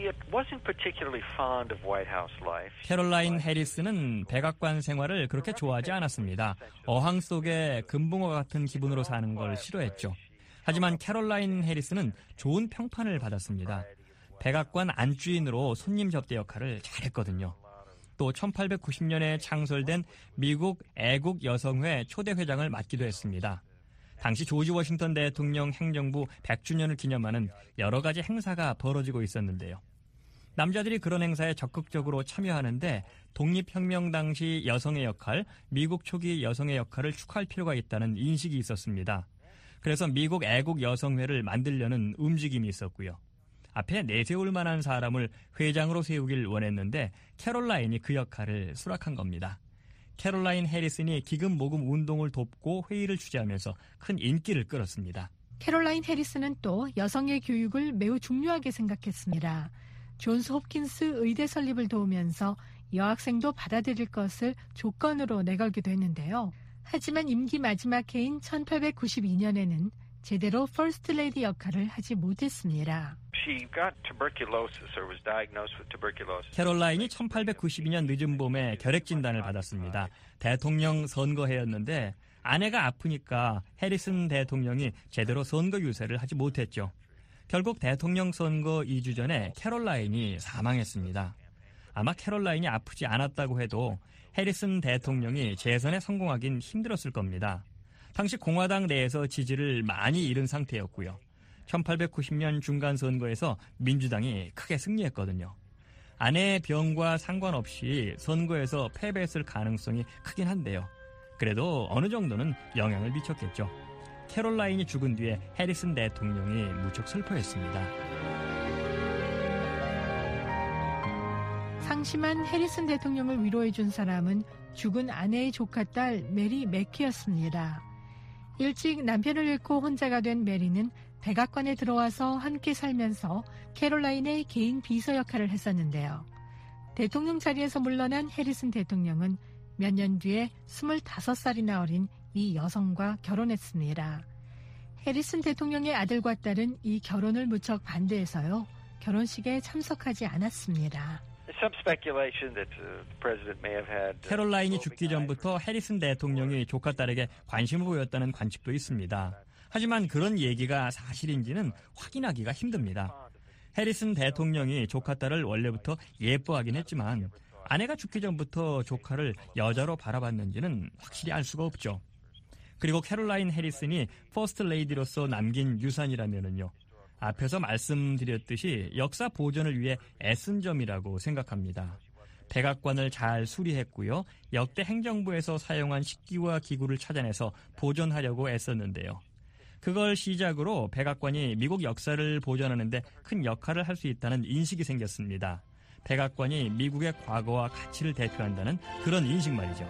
캐롤라인 해리스는 백악관 생활을 그렇게 좋아하지 않았습니다. 어항 속에 금붕어 같은 기분으로 사는 걸 싫어했죠. 하지만 캐롤라인 해리스는 좋은 평판을 받았습니다. 백악관 안주인으로 손님 접대 역할을 잘했거든요. 또 1890년에 창설된 미국 애국 여성회 초대 회장을 맡기도 했습니다. 당시 조지 워싱턴 대통령 행정부 100주년을 기념하는 여러 가지 행사가 벌어지고 있었는데요. 남자들이 그런 행사에 적극적으로 참여하는데 독립혁명 당시 여성의 역할, 미국 초기 여성의 역할을 축하할 필요가 있다는 인식이 있었습니다. 그래서 미국 애국 여성회를 만들려는 움직임이 있었고요. 앞에 내세울 만한 사람을 회장으로 세우길 원했는데 캐롤라인이 그 역할을 수락한 겁니다. 캐롤라인 해리슨이 기금 모금 운동을 돕고 회의를 주재하면서 큰 인기를 끌었습니다. 캐롤라인 해리슨은 또 여성의 교육을 매우 중요하게 생각했습니다. 존스 홉킨스 의대 설립을 도우면서 여학생도 받아들일 것을 조건으로 내걸기도 했는데요. 하지만 임기 마지막 해인 1892년에는 제대로 퍼스트 레이디 역할을 하지 못했습니다. 캐롤라인이 1892년 늦은 봄에 결핵 진단을 받았습니다. 대통령 선거해였는데 아내가 아프니까 해리슨 대통령이 제대로 선거 유세를 하지 못했죠. 결국 대통령 선거 2주 전에 캐롤라인이 사망했습니다. 아마 캐롤라인이 아프지 않았다고 해도 해리슨 대통령이 재선에 성공하긴 힘들었을 겁니다. 당시 공화당 내에서 지지를 많이 잃은 상태였고요. 1890년 중간선거에서 민주당이 크게 승리했거든요. 아내의 병과 상관없이 선거에서 패배했을 가능성이 크긴 한데요. 그래도 어느 정도는 영향을 미쳤겠죠. 캐롤라인이 죽은 뒤에 해리슨 대통령이 무척 슬퍼했습니다. 상심한 해리슨 대통령을 위로해준 사람은 죽은 아내의 조카딸 메리 맥키였습니다. 일찍 남편을 잃고 혼자가 된 메리는 백악관에 들어와서 함께 살면서 캐롤라인의 개인 비서 역할을 했었는데요. 대통령 자리에서 물러난 해리슨 대통령은 몇 년 뒤에 25살이나 어린 이 여성과 결혼했습니다. 해리슨 대통령의 아들과 딸은 이 결혼을 무척 반대해서요. 결혼식에 참석하지 않았습니다. 캐롤라인이 죽기 전부터 해리슨 대통령이 조카 딸에게 관심을 보였다는 관측도 있습니다. 하지만 그런 얘기가 사실인지는 확인하기가 힘듭니다. 해리슨 대통령이 조카 딸을 원래부터 예뻐하긴 했지만 아내가 죽기 전부터 조카를 여자로 바라봤는지는 확실히 알 수가 없죠. 그리고 캐롤라인 해리슨이 퍼스트 레이디로서 남긴 유산이라면은요. 앞에서 말씀드렸듯이 역사 보존을 위해 애쓴 점이라고 생각합니다. 백악관을 잘 수리했고요. 역대 행정부에서 사용한 식기와 기구를 찾아내서 보존하려고 애썼는데요. 그걸 시작으로 백악관이 미국 역사를 보존하는 데 큰 역할을 할 수 있다는 인식이 생겼습니다. 백악관이 미국의 과거와 가치를 대표한다는 그런 인식 말이죠.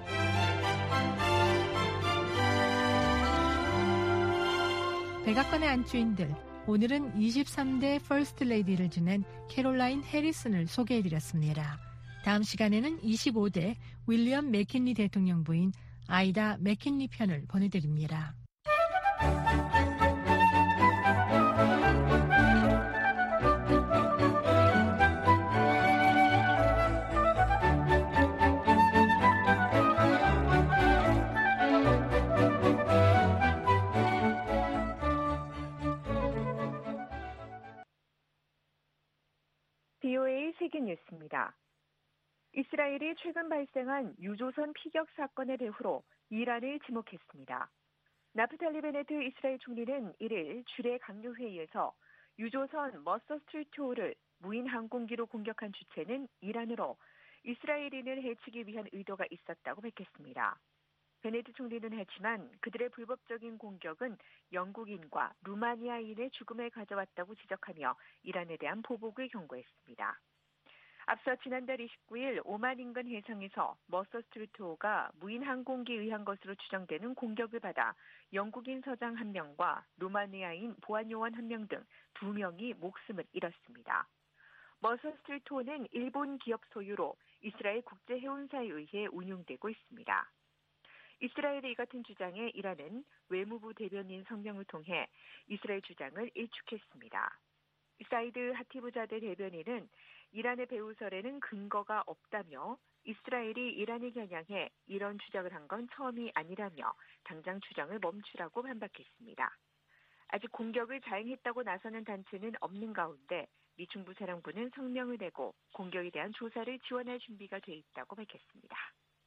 백악관의 안주인들, 오늘은 23대 퍼스트 레이디를 지낸 캐롤라인 해리슨을 소개해드렸습니다. 다음 시간에는 25대 윌리엄 맥킨리 대통령 부인 아이다 맥킨리 편을 보내드립니다. VOA 세계뉴스입니다. 이스라엘이 최근 발생한 유조선 피격 사건의 배후로 이란을 지목했습니다. 나프탈리 베네트 이스라엘 총리는 1일 주례 강요회의에서 유조선 머서 스트리트호를 무인 항공기로 공격한 주체는 이란으로 이스라엘인을 해치기 위한 의도가 있었다고 밝혔습니다. 베네트 총리는 하지만 그들의 불법적인 공격은 영국인과 루마니아인의 죽음을 가져왔다고 지적하며 이란에 대한 보복을 경고했습니다. 앞서 지난달 29일 오만 인근 해상에서 머서 스트리트호가 무인 항공기에 의한 것으로 추정되는 공격을 받아 영국인 서장 1명과 루마니아인 보안요원 1명 등 2명이 목숨을 잃었습니다. 머서 스트리트호는 일본 기업 소유로 이스라엘 국제해운사에 의해 운용되고 있습니다. 이스라엘의 이 같은 주장에 이란은 외무부 대변인 성명을 통해 이스라엘 주장을 일축했습니다. 사이드 하티브자데 대변인은 이란의 배후설에는 근거가 없다며 이스라엘이 이란을 겨냥해 이런 주장을 한 건 처음이 아니라며 당장 주장을 멈추라고 반박했습니다. 아직 공격을 자행했다고 나서는 단체는 없는 가운데 미 중부사령부는 성명을 내고 공격에 대한 조사를 지원할 준비가 돼 있다고 밝혔습니다.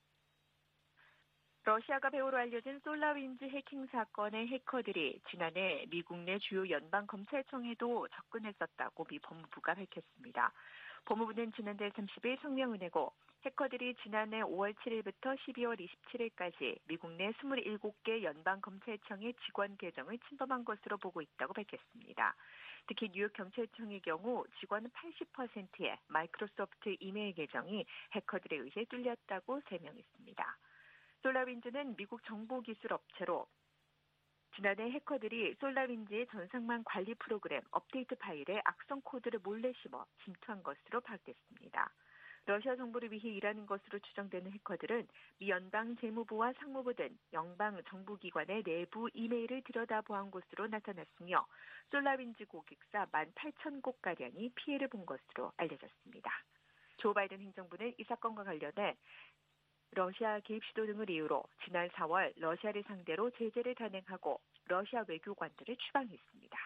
러시아가 배후로 알려진 솔라윈즈 해킹 사건의 해커들이 지난해 미국 내 주요 연방검찰청에도 접근했었다고 미 법무부가 밝혔습니다. 법무부는 지난달 30일 성명을 내고 해커들이 지난해 5월 7일부터 12월 27일까지 미국 내 27개 연방검찰청의 직원 계정을 침범한 것으로 보고 있다고 밝혔습니다. 특히 뉴욕 경찰청의 경우 직원 80%의 마이크로소프트 이메일 계정이 해커들에 의해 뚫렸다고 설명했습니다. 솔라윈즈는 미국 정보기술 업체로 지난해 해커들이 솔라윈즈의 전상망 관리 프로그램 업데이트 파일에 악성 코드를 몰래 심어 침투한 것으로 파악됐습니다. 러시아 정부를 위해 일하는 것으로 추정되는 해커들은 미 연방 재무부와 상무부 등 연방 정부기관의 내부 이메일을 들여다보한 것으로 나타났으며 솔라윈즈 고객사 18,000곳가량이 피해를 본 것으로 알려졌습니다. 조 바이든 행정부는 이 사건과 관련해 러시아 개입 시도 등을 이유로 지난 4월 러시아를 상대로 제재를 단행하고 러시아 외교관들을 추방했습니다.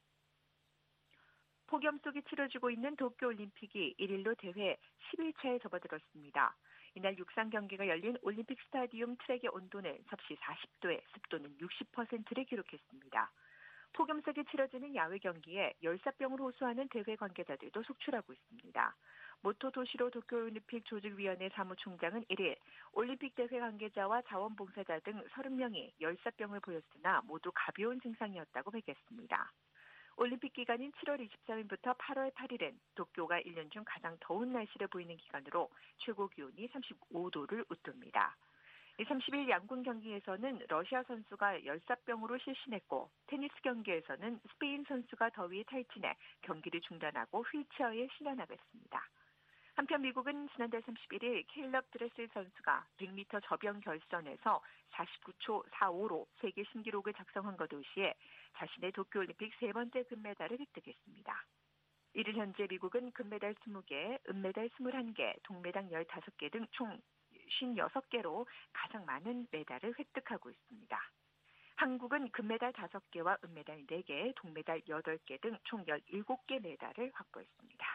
폭염 속에 치러지고 있는 도쿄올림픽이 1일로 대회 10일차에 접어들었습니다. 이날 육상 경기가 열린 올림픽 스타디움 트랙의 온도는 섭씨 40도에 습도는 60%를 기록했습니다. 폭염 속에 치러지는 야외 경기에 열사병을 호소하는 대회 관계자들도 속출하고 있습니다. 모토 도시로 도쿄올림픽 조직위원회 사무총장은 1일 올림픽 대회 관계자와 자원봉사자 등 30명이 열사병을 보였으나 모두 가벼운 증상이었다고 밝혔습니다. 올림픽 기간인 7월 23일부터 8월 8일은 도쿄가 1년 중 가장 더운 날씨를 보이는 기간으로 최고 기온이 35도를 웃돕니다. 30일 양궁 경기에서는 러시아 선수가 열사병으로 실신했고 테니스 경기에서는 스페인 선수가 더위에 탈진해 경기를 중단하고 휠체어에 실려나갔습니다. 한편 미국은 지난달 31일 캘럽 드레슬 선수가 100m 저병 결선에서 49초 45로 세계 신기록을 작성한 것 동시에 자신의 도쿄올림픽 세 번째 금메달을 획득했습니다. 이를 현재 미국은 금메달 20개, 은메달 21개, 동메달 15개 등 총 56개로 가장 많은 메달을 획득하고 있습니다. 한국은 금메달 5개와 은메달 4개, 동메달 8개 등 총 17개 메달을 확보했습니다.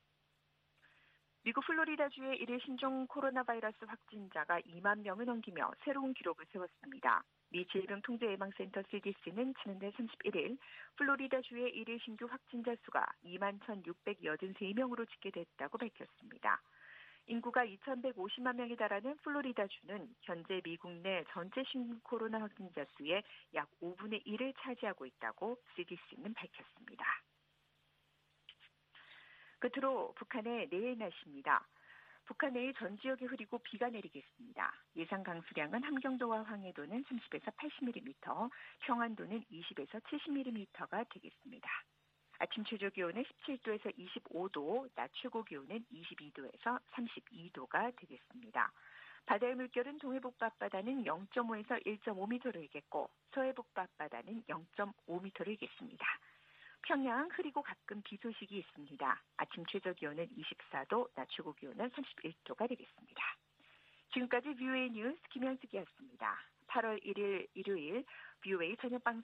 미국 플로리다주의 1일 신종 코로나 바이러스 확진자가 2만 명을 넘기며 새로운 기록을 세웠습니다. 미 질병통제예방센터 CDC는 지난달 31일 플로리다주의 일일 신규 확진자 수가 21,683명으로 집계됐다고 밝혔습니다. 인구가 2,150만 명에 달하는 플로리다주는 현재 미국 내 전체 신규 코로나 확진자 수의 약 5분의 1을 차지하고 있다고 CDC는 밝혔습니다. 끝으로 북한의 내일 날씨입니다. 북한 내일 전 지역이 흐리고 비가 내리겠습니다. 예상 강수량은 함경도와 황해도는 30에서 80mm, 평안도는 20에서 70mm가 되겠습니다. 아침 최저 기온은 17도에서 25도, 낮 최고 기온은 22도에서 32도가 되겠습니다. 바다의 물결은 동해북부 앞바다는 0.5에서 1.5m로 일겠고 서해북부 앞바다는 0.5m로 일겠습니다. 평양 흐리고 가끔 비 소식이 있습니다. 아침 최저 기온은 24도, 낮 최고 기온은 31도가 되겠습니다. 지금까지 VOA 뉴스 김현숙이었습니다. 8월 1일 일요일 VOA 저녁 방송